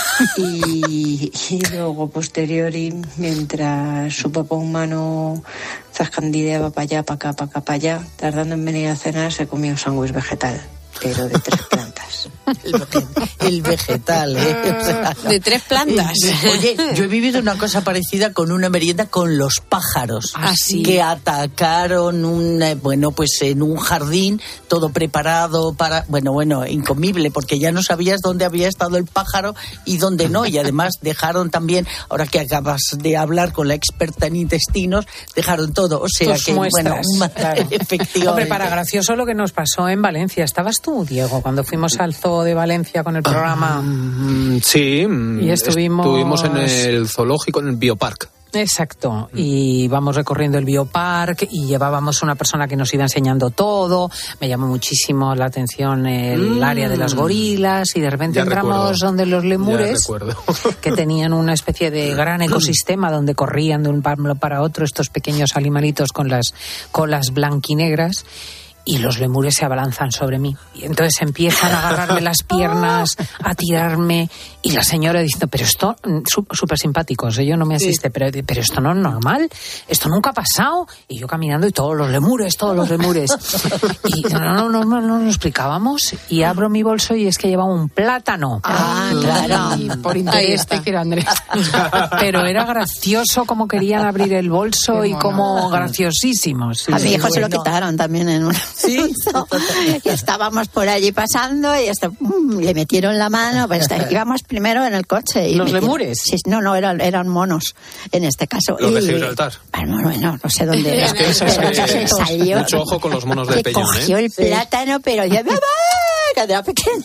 y, y luego posteriori, mientras su papá humano zascandideaba para allá, para acá, para acá, para allá, tardando en venir a cenar, se comió un sándwich vegetal, pero de tres plantas. El, el vegetal, ¿eh? O sea, de tres plantas. Oye, yo he vivido una cosa parecida con una merienda con los pájaros. ¿Ah, sí? Que atacaron un, bueno, pues en un jardín, todo preparado para, bueno, bueno, incomible, porque ya no sabías dónde había estado el pájaro y dónde no. Y además dejaron también, ahora que acabas de hablar con la experta en intestinos, dejaron todo. O sea Tus que, muestras, bueno, claro. efectivamente. Hombre, para gracioso lo que nos pasó en Valencia. ¿Estabas tú, Diego, cuando fuimos al zoo de Valencia con el programa? Mm, sí, y estuvimos... estuvimos en el zoológico, en el Biopark. Exacto, y vamos recorriendo el Biopark y llevábamos una persona que nos iba enseñando todo. Me llamó muchísimo la atención el mm. área de las gorilas y de repente ya entramos recuerdo. donde los lemures, que tenían una especie de gran ecosistema donde corrían de un palo para otro estos pequeños animalitos con las colas blanquinegras. Y los lemures se abalanzan sobre mí. Y entonces empiezan a agarrarme las piernas, a tirarme. Y la señora diciendo, pero esto, súper simpáticos, yo no me asiste, sí. pero, pero esto no es normal, esto nunca ha pasado. Y yo caminando y todos los lemures, todos los lemures. Y no, no, no, no, no lo explicábamos. Y abro mi bolso y es que llevaba un plátano. Ah, claro. Y por interés te quiero, Andrés. Pero era gracioso como querían abrir el bolso y como graciosísimos. Sí, a mi hijo bueno. se lo quitaron también en una... Sí. Y estábamos por allí pasando y hasta, um, le metieron la mano, pues íbamos primero en el coche. Y ¿Los metieron, lemures? Sí, no, no, eran, eran monos en este caso. Los y, de Gibraltar. Bueno, bueno, no sé dónde era. Es que eso pero es, se salió. Mucho ojo con los monos de Peñón, cogió ¿eh? el plátano, pero ya... cuando era pequeña.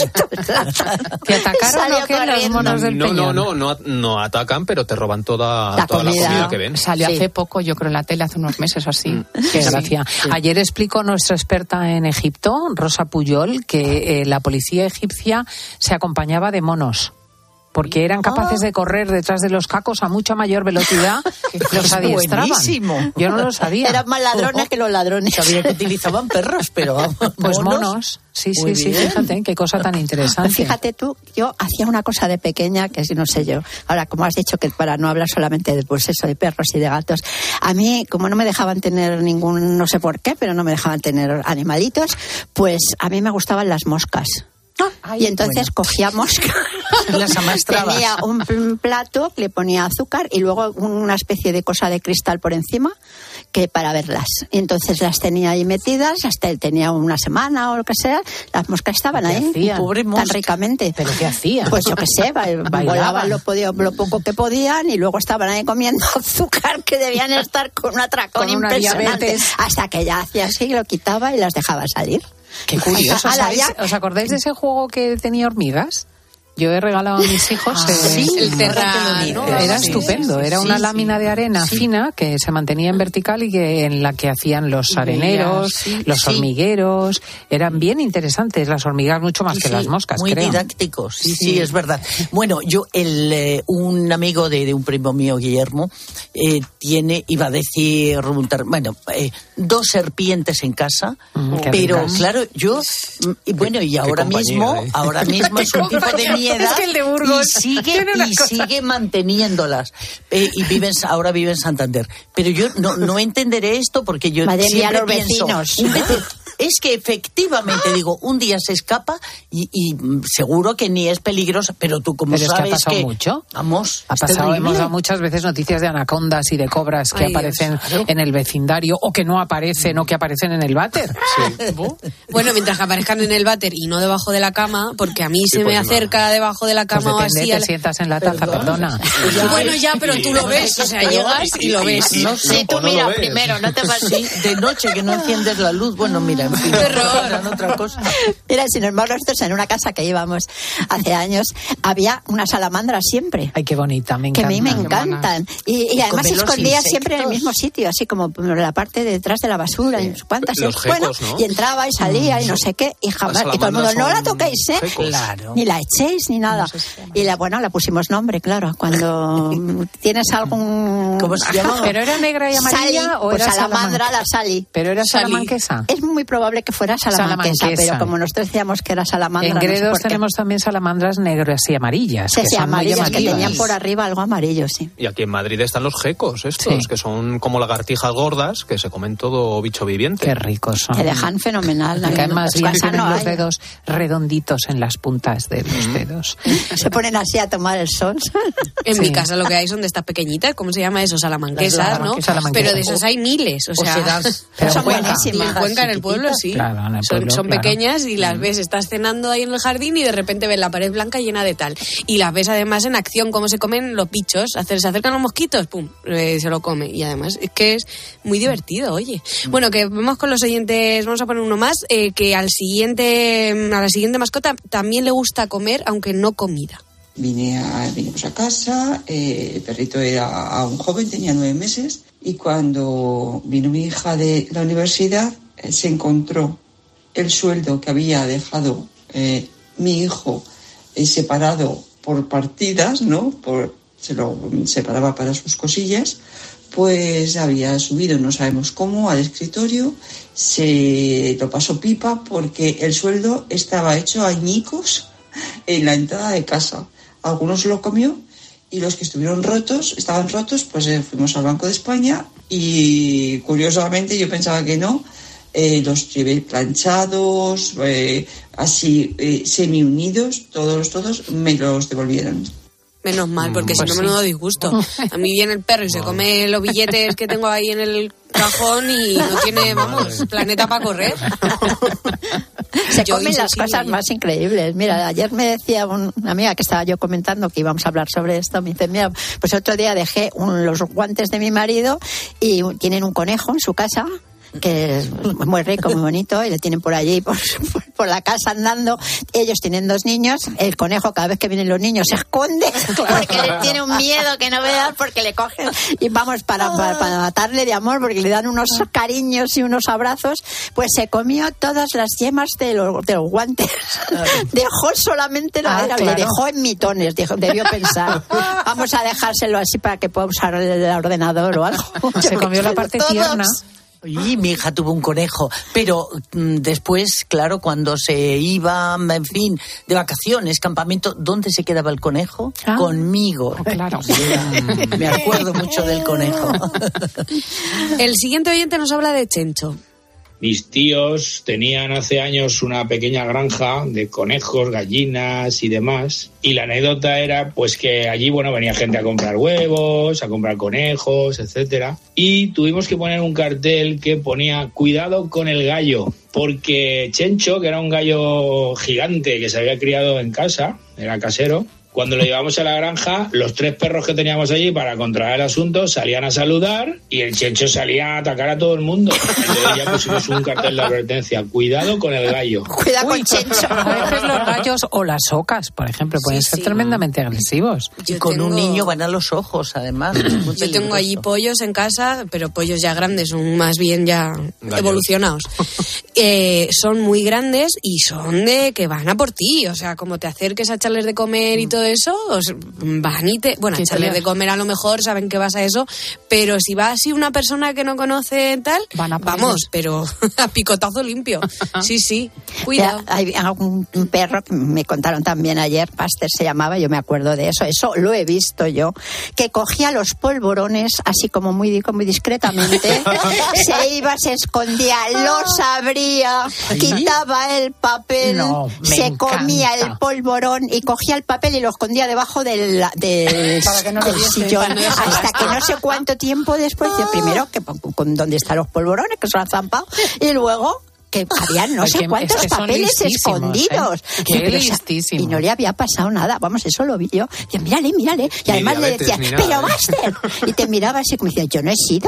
¿Te atacaron o qué los monos del no, Peñón? No, no, no, no atacan, pero te roban toda la, toda comida. la comida que ven. Salió sí. hace poco, yo creo, en la tele, hace unos meses o así. Mm. Qué sí, gracia. Sí. Ayer explicó nuestra experta en Egipto, Rosa Puyol, que eh, la policía egipcia se acompañaba de monos. Porque eran capaces de correr detrás de los cacos a mucha mayor velocidad, los adiestraban. Buenísimo. Yo no lo sabía. Eran más ladrones oh, que los ladrones. Sabía que utilizaban perros, pero vamos, pues monos. monos. Sí, sí, sí, fíjate, qué cosa tan interesante. Pues fíjate tú, yo hacía una cosa de pequeña que si no sé yo. Ahora, como has dicho, que para no hablar solamente de pues eso, de perros y de gatos, a mí, como no me dejaban tener ningún, no sé por qué, pero no me dejaban tener animalitos, pues a mí me gustaban las moscas. Ay, y entonces bueno. cogía moscas, las amastrabas. Tenía un plato, le ponía azúcar y luego una especie de cosa de cristal por encima que para verlas. Y entonces las tenía ahí metidas, hasta tenía una semana o lo que sea, las moscas estaban ahí, hacían? Pobre tan ricamente. ¿Pero qué hacían? Pues yo qué sé, volaban lo, podía, lo poco que podían y luego estaban ahí comiendo azúcar que debían estar con un atracón con impresionante. Hasta que ya hacía así, lo quitaba y las dejaba salir. Qué curioso. ¿Os acordáis de ese juego que tenía hormigas? Yo he regalado a mis hijos ah, eh, sí, el terrano. Era sí, estupendo. Era sí, una sí, lámina de arena sí. fina que se mantenía en vertical y que en la que hacían los areneros, sí, los sí. hormigueros. Eran bien interesantes las hormigas, mucho más sí, que las moscas, muy creo. Muy didácticos, sí, sí, sí, es verdad. Bueno, yo, el eh, un amigo de, de un primo mío, Guillermo, eh, tiene, iba a decir, bueno, eh, dos serpientes en casa, mm, pero ricas. Claro, yo, y bueno, y ahora mismo, eh. ahora mismo es un tipo de Es que el de Burgos y sigue, y sigue manteniéndolas. Eh, y viven, ahora vive en Santander. Pero yo no, no entenderé esto porque yo Madre siempre mía, los pienso... vecinos. Un, vecino, Es que efectivamente, digo, un día se escapa y, y seguro que ni es peligrosa, pero tú como pero sabes es que ha pasado que, mucho. Vamos, ha pasado, terrible. hemos dado muchas veces noticias de anacondas y de cobras que Ay, aparecen Dios, claro. en el vecindario o que no aparecen o que aparecen en el váter. Sí. Bueno, mientras que aparezcan en el váter y no debajo de la cama, porque a mí Sí, se pues me no. acerca debajo de la Pues cama o depende, así. te al- sientas en la taza, perdona. Bueno, ya, pero tú lo ves, o sea, llegas y lo ves. No sé, Sí, tú o no lo mira ves. primero, no te vas así de noche que no enciendes la luz. Bueno, mira, en fin, otra, otra cosa. Mira, sin embargo, nosotros en una casa que íbamos hace años, había una salamandra siempre. Ay, qué bonita, me Que encanta. a mí me encantan. Y, y además se Comen los escondía siempre en el insectos. mismo sitio, así como por la parte de detrás de la basura, y no sé cuántas. Los y, bueno, gecos, ¿no? y entraba y salía y no sé qué. Y jamás, Las y todo el mundo, no la salamandras son toquéis, ¿eh? gecos. Claro. Ni la echéis ni nada. Y la, bueno, la pusimos nombre, claro. Cuando tienes algún... ¿Cómo se llama? ¿Pero era negra y amarilla Sally, o pues era salamandra, salaman- la Sally. ¿Pero era Sally. salamanquesa? Es muy probable que fuera salamanquesa, Salamanquesa. pero como nosotros decíamos que era salamandra... En no sé Gredos por qué. tenemos también salamandras negras y amarillas. Sí, que sí, son muy amarillas, que llamativas. tenían por arriba algo amarillo, sí. Y aquí en Madrid están los gecos estos, Sí. que son como lagartijas gordas que se comen todo bicho viviente. Qué ricos son. Te dejan fenomenal. Me caen más bien, Casa tienen no los hay. dedos redonditos en las puntas de los dedos. Se ponen así a tomar el sol. En Sí. mi casa lo que hay son de estas pequeñitas, ¿cómo se llama eso? Salamanquesas, Las ¿no? salamanquesas. Pero de esas hay miles, o O sea... serán- Pero son Cuenca. buenísimas. En Cuenca, en el pueblo, sí. Claro, en el son pueblo, son claro. pequeñas y las ves, estás cenando ahí en el jardín y de repente ves la pared blanca llena de tal. Y las ves además en acción, cómo se comen los bichos. Hacer, se acercan los mosquitos, pum, eh, se lo come. Y además es que es muy divertido, oye. Bueno, que vamos con los oyentes, vamos a poner uno más, eh, que al siguiente, a la siguiente mascota también le gusta comer, aunque no comida. Vine a, vinimos a casa, eh, el perrito era a un joven, tenía nueve meses, y cuando vino mi hija de la universidad, eh, se encontró el sueldo que había dejado eh, mi hijo eh, separado por partidas, ¿no? Por, se lo separaba para sus cosillas, pues había subido, no sabemos cómo, al escritorio, se lo pasó pipa porque el sueldo estaba hecho añicos en la entrada de casa. Algunos lo comió y los que estuvieron rotos, estaban rotos, pues eh, fuimos al Banco de España y curiosamente yo pensaba que no, eh, los llevé planchados, eh, así eh, semi unidos, todos, todos me los devolvieron. Menos mal, porque Pues si no sí. me lo disgusto. A mí viene el perro y se come los billetes que tengo ahí en el cajón y no tiene, vamos, planeta para correr. Se Yo comen las insensible, cosas yo. más increíbles. Mira, ayer me decía un- una amiga que estaba yo comentando que íbamos a hablar sobre esto. Me dice, mira, pues otro día dejé un- los guantes de mi marido y tienen un conejo en su casa que es muy rico, muy bonito, y le tienen por allí, por, por, por la casa andando. Ellos tienen dos niños, el conejo cada vez que vienen los niños se esconde porque le tiene un miedo que no veas, porque le cogen y vamos para, para, para matarle de amor, porque le dan unos cariños y unos abrazos. Pues se comió todas las yemas de los, de los guantes. Dejó solamente la Ah, era, claro. le dejó en mitones, dijo, debió pensar, vamos a dejárselo así para que pueda usar el, el ordenador o algo. Se comió la parte Todos. tierna. Y mi hija tuvo un conejo, pero mm, después, claro, cuando se iba, en fin, de vacaciones, campamento, ¿dónde se quedaba el conejo? Ah. Conmigo. Claro. Me acuerdo mucho del conejo. El siguiente oyente nos habla de Chencho. Mis tíos tenían hace años una pequeña granja de conejos, gallinas y demás. Y la anécdota era pues que allí, bueno, venía gente a comprar huevos, a comprar conejos, etcétera. Y tuvimos que poner un cartel que ponía cuidado con el gallo, porque Chencho, que era un gallo gigante que se había criado en casa, era casero, cuando lo llevamos a la granja, los tres perros que teníamos allí para controlar el asunto salían a saludar y el Chencho salía a atacar a todo el mundo. Entonces ya pusimos un cartel de advertencia, cuidado con el gallo. Cuida con Chencho. A veces los gallos o las ocas, por ejemplo, pueden Sí, ser sí. tremendamente agresivos. Yo Y con tengo- un niño van a los ojos, además. Es muy Yo tengo allí peligroso. pollos en casa, pero pollos ya grandes, son más bien ya Gallos. evolucionados. Eh, son muy grandes y son de que van a por ti. O sea, como te acerques a echarles de comer y todo eso, os van y te... Bueno, echarles de comer a lo mejor, saben que vas a eso, pero si va así una persona que no conoce tal, van a vamos, pero a picotazo limpio. Sí, sí, cuidado. Ya, hay un, un perro que me contaron también ayer, Pasteur se llamaba, yo me acuerdo de eso, eso lo he visto yo, que cogía los polvorones así como muy, muy discretamente, se iba, se escondía, los abría, quitaba el papel, no, se comía encanta. el polvorón y cogía el papel y lo escondía debajo del, del, Para que no del sillón, no hasta que no sé cuánto tiempo después, yo primero, que con dónde están los polvorones, que se lo han zampado, y luego... que había no sé cuántos es que papeles escondidos. ¿eh? Qué listísimo. Y no le había pasado nada. Vamos, eso lo vi yo. Y mírale, mírale. Y además le decía, pero Buster. Y te miraba así como decía, yo no he sido.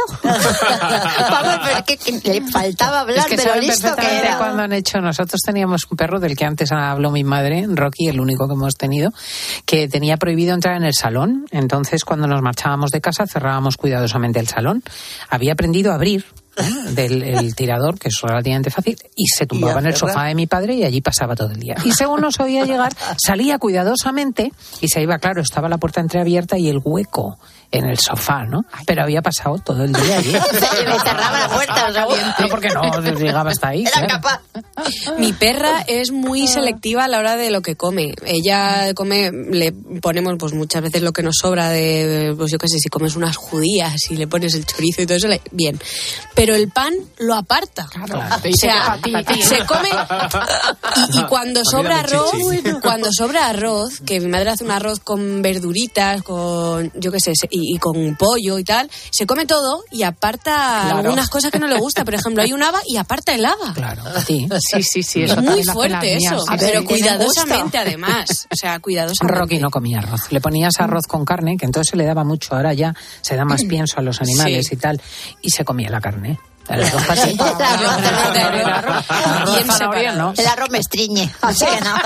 Vamos, porque le faltaba hablar, es que pero listo que era. Cuando han hecho, nosotros teníamos un perro del que antes habló mi madre, Rocky, el único que hemos tenido, que tenía prohibido entrar en el salón. Entonces, cuando nos marchábamos de casa, cerrábamos cuidadosamente el salón. Había aprendido a abrir del el tirador, que es relativamente fácil, y se tumbaba en el sofá de mi padre y allí pasaba todo el día. Y según nos oía llegar, salía cuidadosamente y se iba, claro, estaba la puerta entreabierta y el hueco en el sofá, ¿no? Pero había pasado todo el día allí. Me cerraba la puerta, no, porque no llegaba hasta ahí. Era claro. capaz. Mi perra es muy selectiva a la hora de lo que come. Ella come, le ponemos pues muchas veces lo que nos sobra de, pues yo qué sé, si comes unas judías y le pones el chorizo y todo eso, bien. Pero el pan lo aparta. Claro. O sea, se come y, y cuando sobra arroz, cuando sobra arroz, que mi madre hace un arroz con verduritas, con yo qué sé, y, y con pollo y tal, se come todo y aparta claro. algunas cosas que no le gusta. Por ejemplo, hay un haba y aparta el haba. Claro, sí. Sí, sí, sí. Eso es muy fuerte eso, sí, pero sí, cuidadosamente además. O sea, cuidadosamente. Rocky no comía arroz. Le ponías arroz con carne, que entonces se le daba mucho. Ahora ya se da más pienso a los animales sí. y tal. Y se comía la carne. El arroz, así. El arroz, el arroz, bien zanahoria, ¿no? El arroz me estriñe, así que no.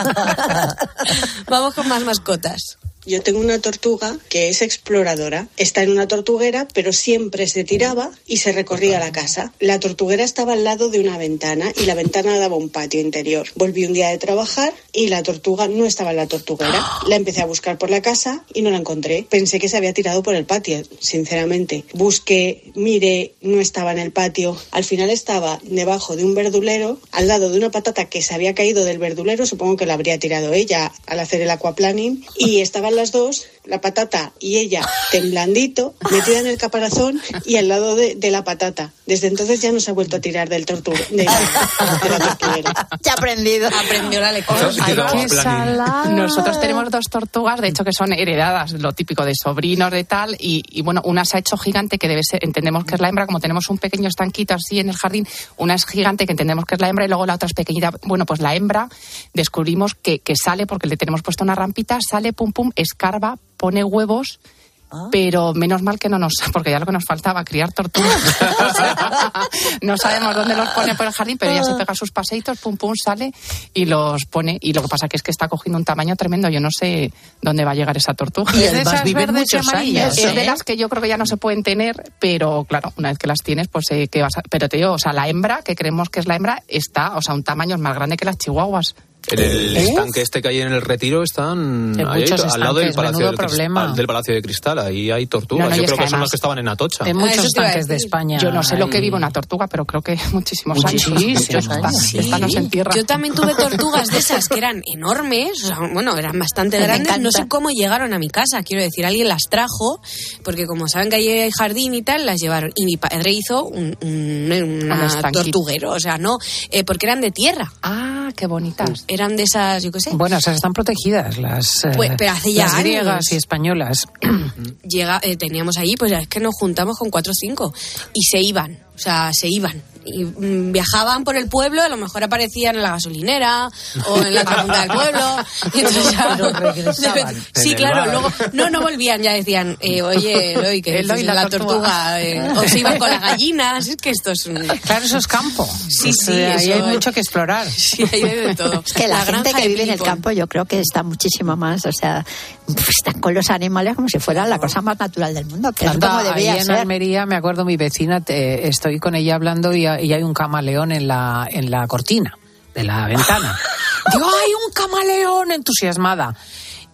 Vamos con más mascotas. Yo tengo una tortuga que es exploradora. Está en una tortuguera, pero siempre se tiraba y se recorría la casa. La tortuguera estaba al lado de una ventana y la ventana daba un patio interior. Volví un día de trabajar y la tortuga no estaba en la tortuguera. La empecé a buscar por la casa y no la encontré. Pensé que se había tirado por el patio, sinceramente. Busqué, miré, no estaba en el patio. Al final estaba debajo de un verdulero, al lado de una patata que se había caído del verdulero. Supongo que la habría tirado ella al hacer el aquaplaning. Y estaba las dos, la patata y ella temblandito, metida en el caparazón y al lado de, de la patata. Desde entonces ya no se ha vuelto a tirar del tortuga, de, de la tortuguera. Ya ha aprendido. Aprendió la lección. Ay, qué salada. Nosotros tenemos dos tortugas, de hecho que son heredadas, lo típico de sobrinos de tal, y, y bueno, una se ha hecho gigante, que debe ser, entendemos que es la hembra, como tenemos un pequeño estanquito así en el jardín, una es gigante, que entendemos que es la hembra, y luego la otra es pequeñita. Bueno, pues la hembra descubrimos que, que sale, porque le tenemos puesto una rampita, sale, pum, pum, escarba, pone huevos, ah. pero menos mal que no nos, porque ya lo que nos faltaba, criar tortugas. O sea, no sabemos dónde los pone por el jardín, pero ella se pega sus paseitos, pum, pum, sale y los pone. Y lo que pasa que es que está cogiendo un tamaño tremendo. Yo no sé dónde va a llegar esa tortuga. Y además viven muchos años. Es de las que yo creo que ya no se pueden tener, pero claro, una vez que las tienes, pues eh, que vas a... Pero te digo, o sea, la hembra, que creemos que es la hembra, está, o sea, un tamaño más grande que las chihuahuas. En el ¿Eh? estanque este que hay en el Retiro están ahí, al lado del Palacio del, Cristal, del Palacio de Cristal. Ahí hay tortugas. No, no, Yo creo que, que son las que estaban en Atocha. En muchos estanques de España. Yo no sé hay... lo que vive una tortuga, pero creo que muchísimos, muchísimos años. Muchísimos años. Sí. Esta no se entierra. Yo también tuve tortugas de esas que eran enormes, o sea, bueno, eran bastante Me grandes. Encanta. No sé cómo llegaron a mi casa. Quiero decir, alguien las trajo, porque como saben que hay jardín y tal, las llevaron. Y mi padre hizo un, un, una un tortuguero, o sea, no, eh, porque eran de tierra. Ah, qué bonitas. Eran de esas... Yo qué sé. Bueno, o sea, están protegidas las, pues, pero hace ya las años. griegas y españolas. Llega, eh, teníamos ahí, pues es que nos juntamos con cuatro o cinco y se iban, o sea, se iban. Y mm, viajaban por el pueblo, a lo mejor aparecían en la gasolinera o en la otra punta del pueblo. Y entonces ya, pero regresaban. Sí, claro, luego no, no volvían, ya decían, eh, oye, Eloy, que Eloy, la, la tortuga, tortuga eh, o se iban con las gallinas, es que esto es un... Claro, eso es campo. Sí, sí, eh, ahí eso... hay mucho que explorar. Sí, hay de todo. Es que la, la gente que vive en el campo yo creo que está muchísimo más, o sea, están con los animales como si fuera la cosa más natural del mundo, que Anda, es como debía ahí ser. En Almería, me acuerdo, mi vecina, te, estoy con ella hablando y, y hay un camaleón en la, en la cortina de la ventana. Digo, ¡ay, un camaleón! Entusiasmada.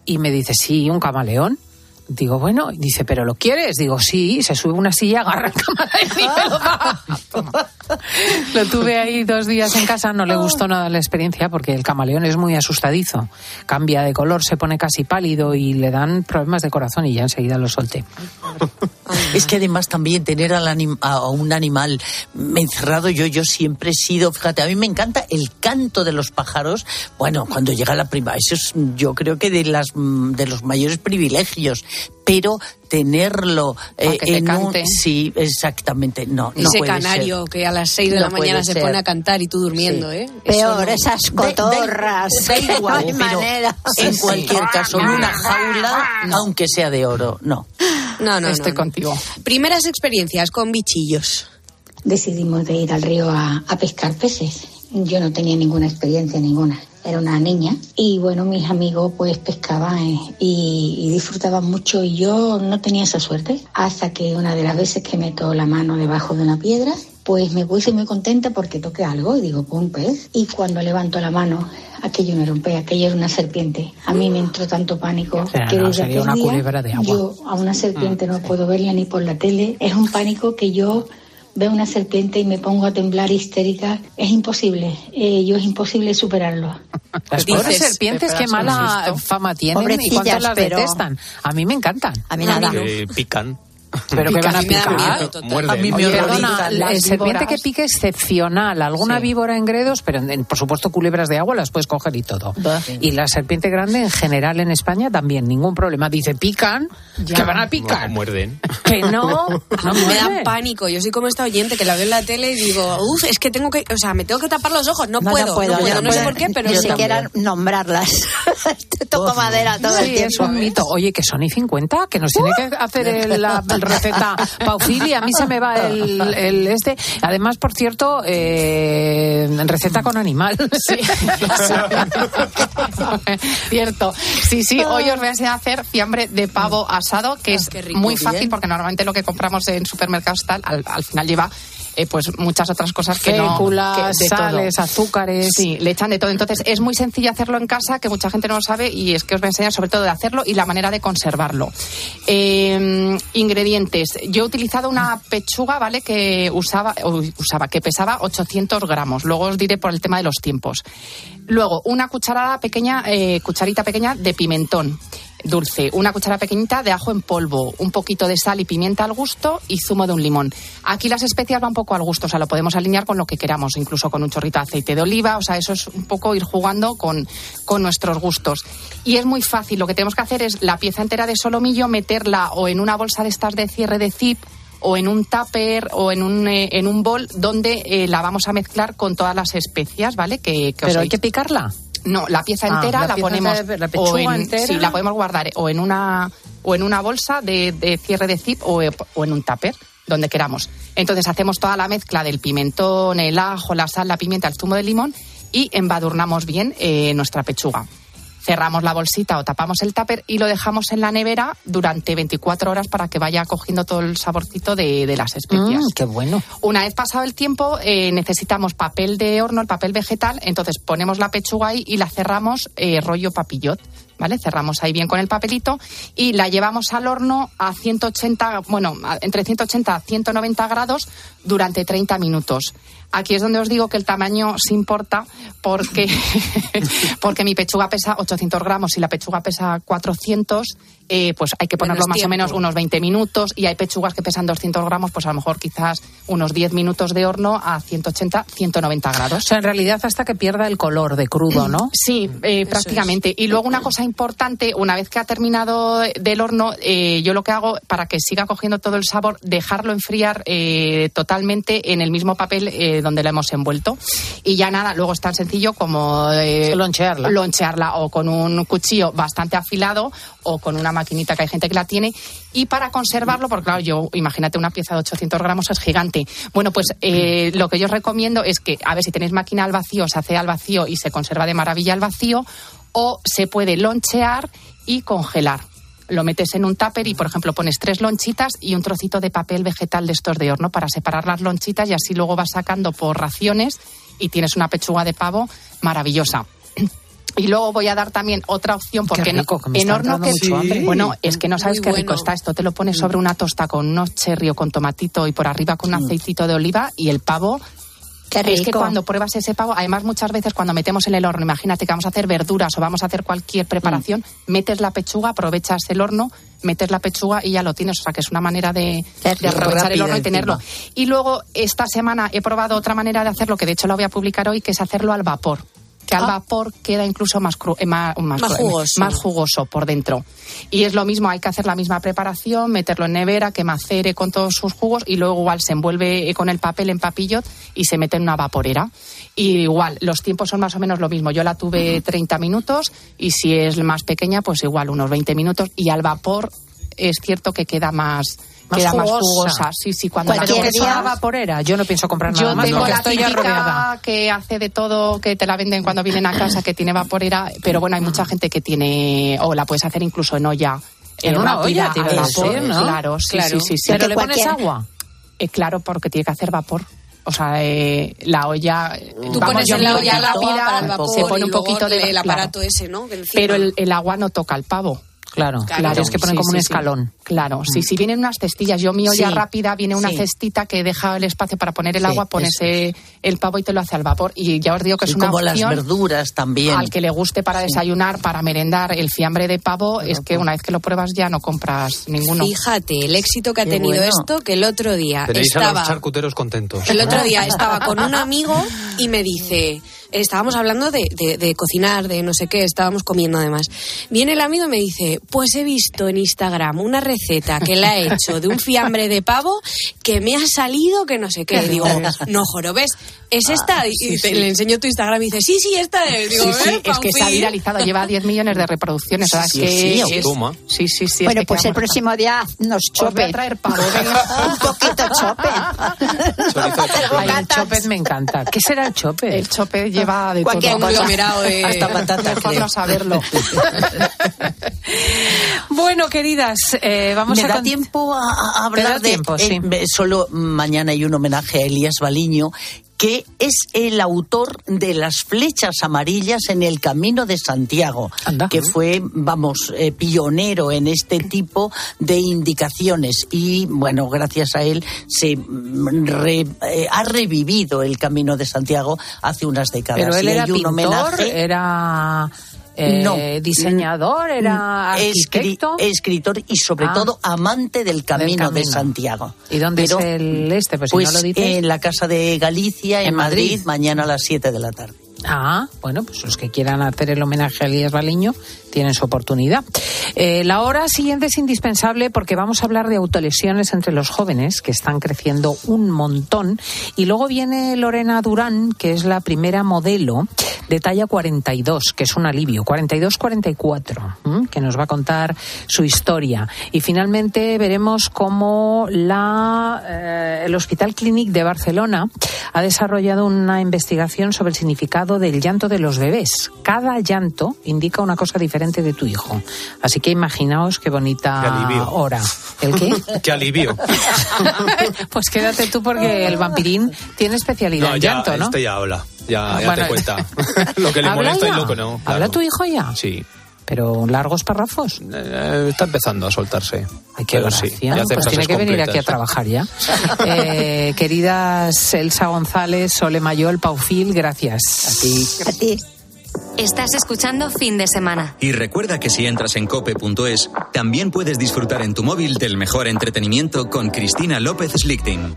Y me dice, sí, un camaleón. Digo, bueno, dice, ¿pero lo quieres? Digo, sí, se sube una silla, agarra el camaleón y me lo da. Lo tuve ahí dos días en casa, no le gustó nada la experiencia porque el camaleón es muy asustadizo. Cambia de color, se pone casi pálido y le dan problemas de corazón y ya enseguida lo solté. Es que además también tener al anim- a un animal encerrado, yo, yo siempre he sido, fíjate, a mí me encanta el canto de los pájaros. Bueno, cuando llega la primavera, eso es yo creo que de, las, de los mayores privilegios. Pero tenerlo eh, que te en cante. un... Sí, exactamente, no, no Ese puede canario ser. que a las seis de No la mañana puede se ser. pone a cantar y tú durmiendo, Sí. ¿eh? Peor, no. esas cotorras. Da, da igual, No hay pero manera. en Sí, cualquier sí. caso, en una jaula, aunque sea de oro, no. No, no, Estoy no, no. contigo. Primeras experiencias con bichillos. Decidimos de ir al río a, a pescar peces. Yo no tenía ninguna experiencia, ninguna. Era una niña y bueno, mis amigos pues pescaban eh, y, y disfrutaban mucho y yo no tenía esa suerte. Hasta que una de las veces que meto la mano debajo de una piedra, pues me puse muy contenta porque toqué algo y digo, pues un pez. Y cuando levanto la mano, aquello no era un pez, aquello era una serpiente. A mí me entró tanto pánico O sea, que no, desde sería aquel una día culebra de agua. yo a una serpiente no puedo verla ni por la tele. Es un pánico que yo veo una serpiente y me pongo a temblar histérica. Es imposible, eh, yo es imposible superarlo. Las Dices, pobres serpientes, qué mala fama tienen y Pobrecillas, cuánto las pero- detestan. A mí me encantan. A mí nada. Que pican. Pero que van a A mí me da picar. miedo, total. Muerden. A mí me Oye, horrorizan perdona, la las serpiente víboras. que pique excepcional. Alguna Sí. víbora en gredos, pero en- en- por supuesto culebras de agua las puedes coger y todo. Va. Y la serpiente grande en general en España también, ningún problema. Dice, pican, que van a picar. No, muerden. Que no, A no mí me da muerde. pánico. Yo soy como esta oyente que la veo en la tele y digo, uff, es que tengo que, o sea, me tengo que tapar los ojos. No, No, puedo, no puedo, no, puedo, yo no sé puedo por qué, pero ni sí. siquiera nombrarlas. Te toco madera todo el Sí, tiempo. es un mito. Oye, que Sony cincuenta, que nos tiene que hacer el- la receta Paufili. A mí se me va el, el este. Además, por cierto, eh, receta con animal. Sí. Cierto. Sí, sí, hoy os voy a enseñar a hacer fiambre de pavo asado, que Ah, es qué rico. muy fácil Bien. porque normalmente lo que compramos en supermercados tal, al, al final lleva eh, pues muchas otras cosas que Féculas, no... que- de todo. sales, azúcares. Sí, le echan de todo. Entonces es muy sencillo hacerlo en casa, que mucha gente no lo sabe, y es que os voy a enseñar sobre todo de hacerlo y la manera de conservarlo. Eh, ingredientes. Yo he utilizado una pechuga, ¿vale? Que usaba, uy, usaba, que pesaba ochocientos gramos. Luego os diré por el tema de los tiempos. Luego, una cucharada pequeña, eh, cucharita pequeña de pimentón dulce, una cuchara pequeñita de ajo en polvo, un poquito de sal y pimienta al gusto y zumo de un limón. Aquí las especias van un poco al gusto, o sea, lo podemos alinear con lo que queramos, incluso con un chorrito de aceite de oliva, o sea, eso es un poco ir jugando con, con nuestros gustos. Y es muy fácil, lo que tenemos que hacer es la pieza entera de solomillo, meterla o en una bolsa de estas de cierre de zip, o en un tupper o en un, eh, en un bol donde eh, la vamos a mezclar con todas las especias, ¿vale? Que, que os Pero he hay que picarla. No, la pieza Ah, entera la la, pieza ponemos entera, la o pechuga en, entera. sí, la podemos guardar o en una o en una bolsa de, de cierre de zip o, o en un tupper, donde queramos. Entonces hacemos toda la mezcla del pimentón, el ajo, la sal, la pimienta, el zumo de limón y embadurnamos bien eh, nuestra pechuga. Cerramos la bolsita o tapamos el tupper y lo dejamos en la nevera durante veinticuatro horas para que vaya cogiendo todo el saborcito de, de las especias. Mm, qué bueno. Una vez pasado el tiempo, eh, necesitamos papel de horno, el papel vegetal, entonces ponemos la pechuga ahí y la cerramos eh, rollo papillot, ¿vale? Cerramos ahí bien con el papelito y la llevamos al horno a ciento ochenta, bueno, a- entre ciento ochenta a ciento noventa grados durante treinta minutos. Aquí es donde os digo que el tamaño sí importa porque, porque mi pechuga pesa ochocientos gramos y la pechuga pesa cuatrocientos, eh, pues hay que ponerlo Menos más tiempo. o menos unos veinte minutos y hay pechugas que pesan doscientos gramos, pues a lo mejor quizás unos diez minutos de horno a ciento ochenta, ciento noventa grados. O sea, en realidad hasta que pierda el color de crudo, ¿no? Sí, eh, prácticamente. Y luego una cosa importante, una vez que ha terminado del horno, eh, yo lo que hago para que siga cogiendo todo el sabor, dejarlo enfriar eh, totalmente en el mismo papel eh, donde lo hemos envuelto. Y ya nada, luego es tan sencillo como eh, lonchearla. lonchearla o con un cuchillo bastante afilado o con una maquinita que hay gente que la tiene. Y para conservarlo, porque claro, yo imagínate una pieza de ochocientos gramos es gigante. Bueno, pues eh, lo que yo os recomiendo es que, a ver, si tenéis máquina al vacío, se hace al vacío y se conserva de maravilla al vacío, o se puede lonchear y congelar. Lo metes en un tupper y, por ejemplo, pones tres lonchitas y un trocito de papel vegetal de estos de horno para separar las lonchitas y así luego vas sacando por raciones y tienes una pechuga de pavo maravillosa. Y luego voy a dar también otra opción, porque rico, que me en horno que mucho hambre. bueno, es que no sabes Muy qué bueno. rico está esto. Te lo pones sobre una tosta con unos cherry o con tomatito y por arriba con un aceitito de oliva y el pavo. Qué rico. Es que cuando pruebas ese pavo, además muchas veces cuando metemos en el horno, imagínate que vamos a hacer verduras o vamos a hacer cualquier preparación, mm. metes la pechuga, aprovechas el horno, metes la pechuga y ya lo tienes. O sea, que es una manera de, de aprovechar el horno y tenerlo. Encima. Y luego, esta semana he probado otra manera de hacerlo, que de hecho la voy a publicar hoy, que es hacerlo al vapor. Que al vapor queda incluso más, cru- eh, más, más, más, jugoso. más jugoso por dentro. Y es lo mismo, hay que hacer la misma preparación, meterlo en nevera, que macere con todos sus jugos y luego igual se envuelve con el papel en papillot y se mete en una vaporera. Y igual, los tiempos son más o menos lo mismo. Yo la tuve treinta minutos y si es más pequeña, pues igual unos veinte minutos. Y al vapor es cierto que queda más... Más queda jugosa. más jugosa, sí, sí. Cuando la Cualquier coges día vaporera, yo no pienso comprar nada yo más. tengo porque la estoy ya típica rodeada. que hace de todo, que te la venden cuando vienen a casa, que tiene vaporera, pero bueno, hay mucha gente que tiene, o la puedes hacer incluso en olla. En eh, una rápida, olla, te iba al a vapor, decir, ¿no? Claro, sí, Claro. sí, sí, sí. ¿Pero le pones agua? Eh, claro, porque tiene que hacer vapor. O sea, eh, la olla... Tú vamos, pones yo en la mi olla rápida, rápida para el vapor se pone y un luego poquito de el aparato claro. ese, ¿no? Pero el, el agua no toca el pavo. Claro, claro, es que ponen sí, como sí, un sí. escalón. Claro, sí, sí, vienen unas cestillas. Yo mi olla Sí. rápida viene una Sí. cestita que deja el espacio para poner el Sí, agua, pones eh, el pavo y te lo hace al vapor. Y ya os digo que es Y una como opción las verduras también. al que le guste para Sí. desayunar, para merendar, el fiambre de pavo, es que una vez que lo pruebas ya no compras ninguno. Fíjate, el éxito que ha Qué tenido bueno. esto, que el otro día Tenéis a estaba... los charcuteros contentos. El otro día estaba con un amigo y me dice, estábamos hablando de, de, de cocinar, de no sé qué, estábamos comiendo además. Viene el amigo y me dice, pues he visto en Instagram una receta que la he hecho de un fiambre de pavo que me ha salido que no sé qué. Y digo, no jorobes, ¿es esta? Y sí, te, sí. le enseño tu Instagram y dice, sí, sí, esta es. Digo, Sí, sí, "Eh, es que se ha Panfil". viralizado, lleva diez millones de reproducciones. O sea, es Sí, que sí, es- toma. sí, sí, sí. es Bueno, que pues queda el muerta. próximo día nos Os voy a chope. traer pavo, venga. Un poquito chope. Ay, el chope me encanta. ¿Qué será el chope? El chope lleva de Cualquier todo. conglomerado de... Hasta patata, Mejor creo. no saberlo. Bueno, queridas, eh, vamos ¿Me a... da con- tiempo a, a ¿Te hablar da de... tiempo? eh, Sí. eh, solo mañana hay un homenaje a Elías Baliño, que es el autor de Las flechas amarillas en el Camino de Santiago, Anda. que fue, vamos, eh, pionero en este tipo de indicaciones. Y, bueno, gracias a él se mm, re- eh, ha revivido el Camino de Santiago hace unas décadas. Pero él Y era hay un pintor, homenaje- era eh, No. diseñador, era Escri- arquitecto. escritor y sobre Ah. todo amante del Camino, de Camino. Santiago. ¿Y dónde Pero, es el este? Pues, Pues si no lo dices. en la Casa de Galicia, en, En Madrid, Madrid. mañana a las siete de la tarde. Ah, bueno, pues los que quieran hacer el homenaje a Elías Baliño tienen su oportunidad. Eh, la hora siguiente es indispensable porque vamos a hablar de autolesiones entre los jóvenes, que están creciendo un montón. Y luego viene Lorena Durán, que es la primera modelo de talla cuarenta y dos, que es un alivio, cuarenta y dos cuarenta y cuatro, ¿m? Que nos va a contar su historia. Y finalmente veremos cómo la, eh, el Hospital Clínic de Barcelona ha desarrollado una investigación sobre el significado del llanto de los bebés. Cada llanto indica una cosa diferente de tu hijo. Así que imaginaos qué bonita Qué alivio. hora. ¿El qué? Qué alivio. Pues quédate tú porque el vampirín tiene especialidad No, en ya, llanto, ¿no? este ya habla. Ya, ya Bueno, te cuenta lo que le ¿habla molesta ya? y lo que no. ¿Habla claro. tu hijo ya? Sí. Pero largos párrafos. Eh, está empezando a soltarse. Ay, qué Pero gracia. sí, ya hace Pues tiene frases que venir completas. aquí a trabajar ya. Eh, queridas Elsa González, Sole Mayol, Paufil, gracias. A ti. A ti. Estás escuchando Fin de Semana. Y recuerda que si entras en cope punto es, también puedes disfrutar en tu móvil del mejor entretenimiento con Cristina López Slichting.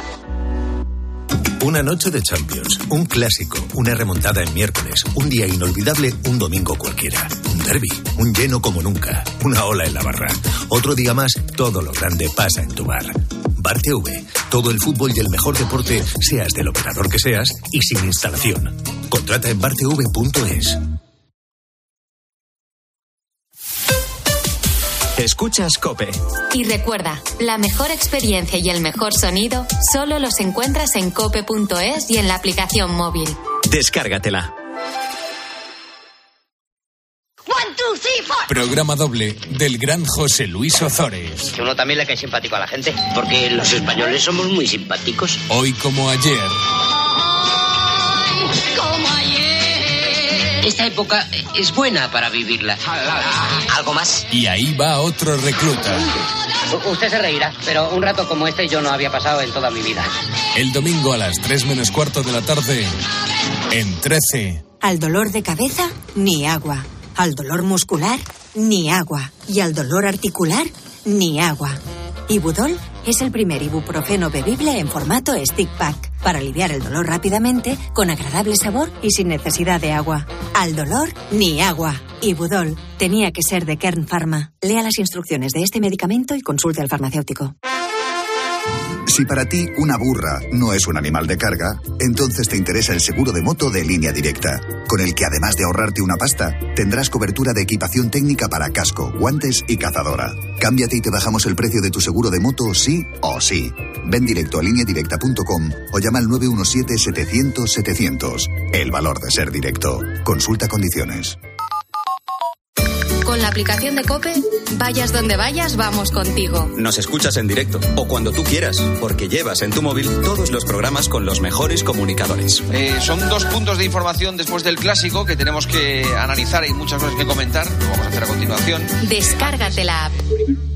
Una noche de Champions, un clásico, una remontada en miércoles, un día inolvidable, un domingo cualquiera, un derbi, un lleno como nunca, una ola en la barra. Otro día más, todo lo grande pasa en tu bar. Bar T V, todo el fútbol y el mejor deporte, seas del operador que seas y sin instalación. Contrata en bar t v punto es. Escuchas COPE. Y recuerda, la mejor experiencia y el mejor sonido solo los encuentras en cope punto es y en la aplicación móvil. Descárgatela. Programa doble del gran José Luis Ozores. Que uno también le cae simpático a la gente, porque los españoles somos muy simpáticos. Hoy como ayer. Como ayer. Esta época es buena para vivirla. ¿Algo más? Y ahí va otro recluta. Usted se reirá, pero un rato como este yo no había pasado en toda mi vida. El domingo a las tres menos cuarto de la tarde, en trece. Al dolor de cabeza, ni agua. Al dolor muscular, ni agua. Y al dolor articular, ni agua. Ibudol es el primer ibuprofeno bebible en formato stick pack para aliviar el dolor rápidamente, con agradable sabor y sin necesidad de agua. Al dolor, ni agua. Ibudol tenía que ser de Kern Pharma. Lea las instrucciones de este medicamento y consulte al farmacéutico. Si para ti una burra no es un animal de carga, entonces te interesa el seguro de moto de Línea Directa, con el que además de ahorrarte una pasta, tendrás cobertura de equipación técnica para casco, guantes y cazadora. Cámbiate y te bajamos el precio de tu seguro de moto sí o sí. Ven directo a línea directa punto com o llama al nueve uno siete, setecientos, setecientos. El valor de ser directo. Consulta condiciones. Con la aplicación de COPE, vayas donde vayas, vamos contigo. Nos escuchas en directo o cuando tú quieras, porque llevas en tu móvil todos los programas con los mejores comunicadores. Eh, son dos puntos de información después del clásico que tenemos que analizar y muchas cosas que comentar. Lo vamos a hacer a continuación. Descárgate la app.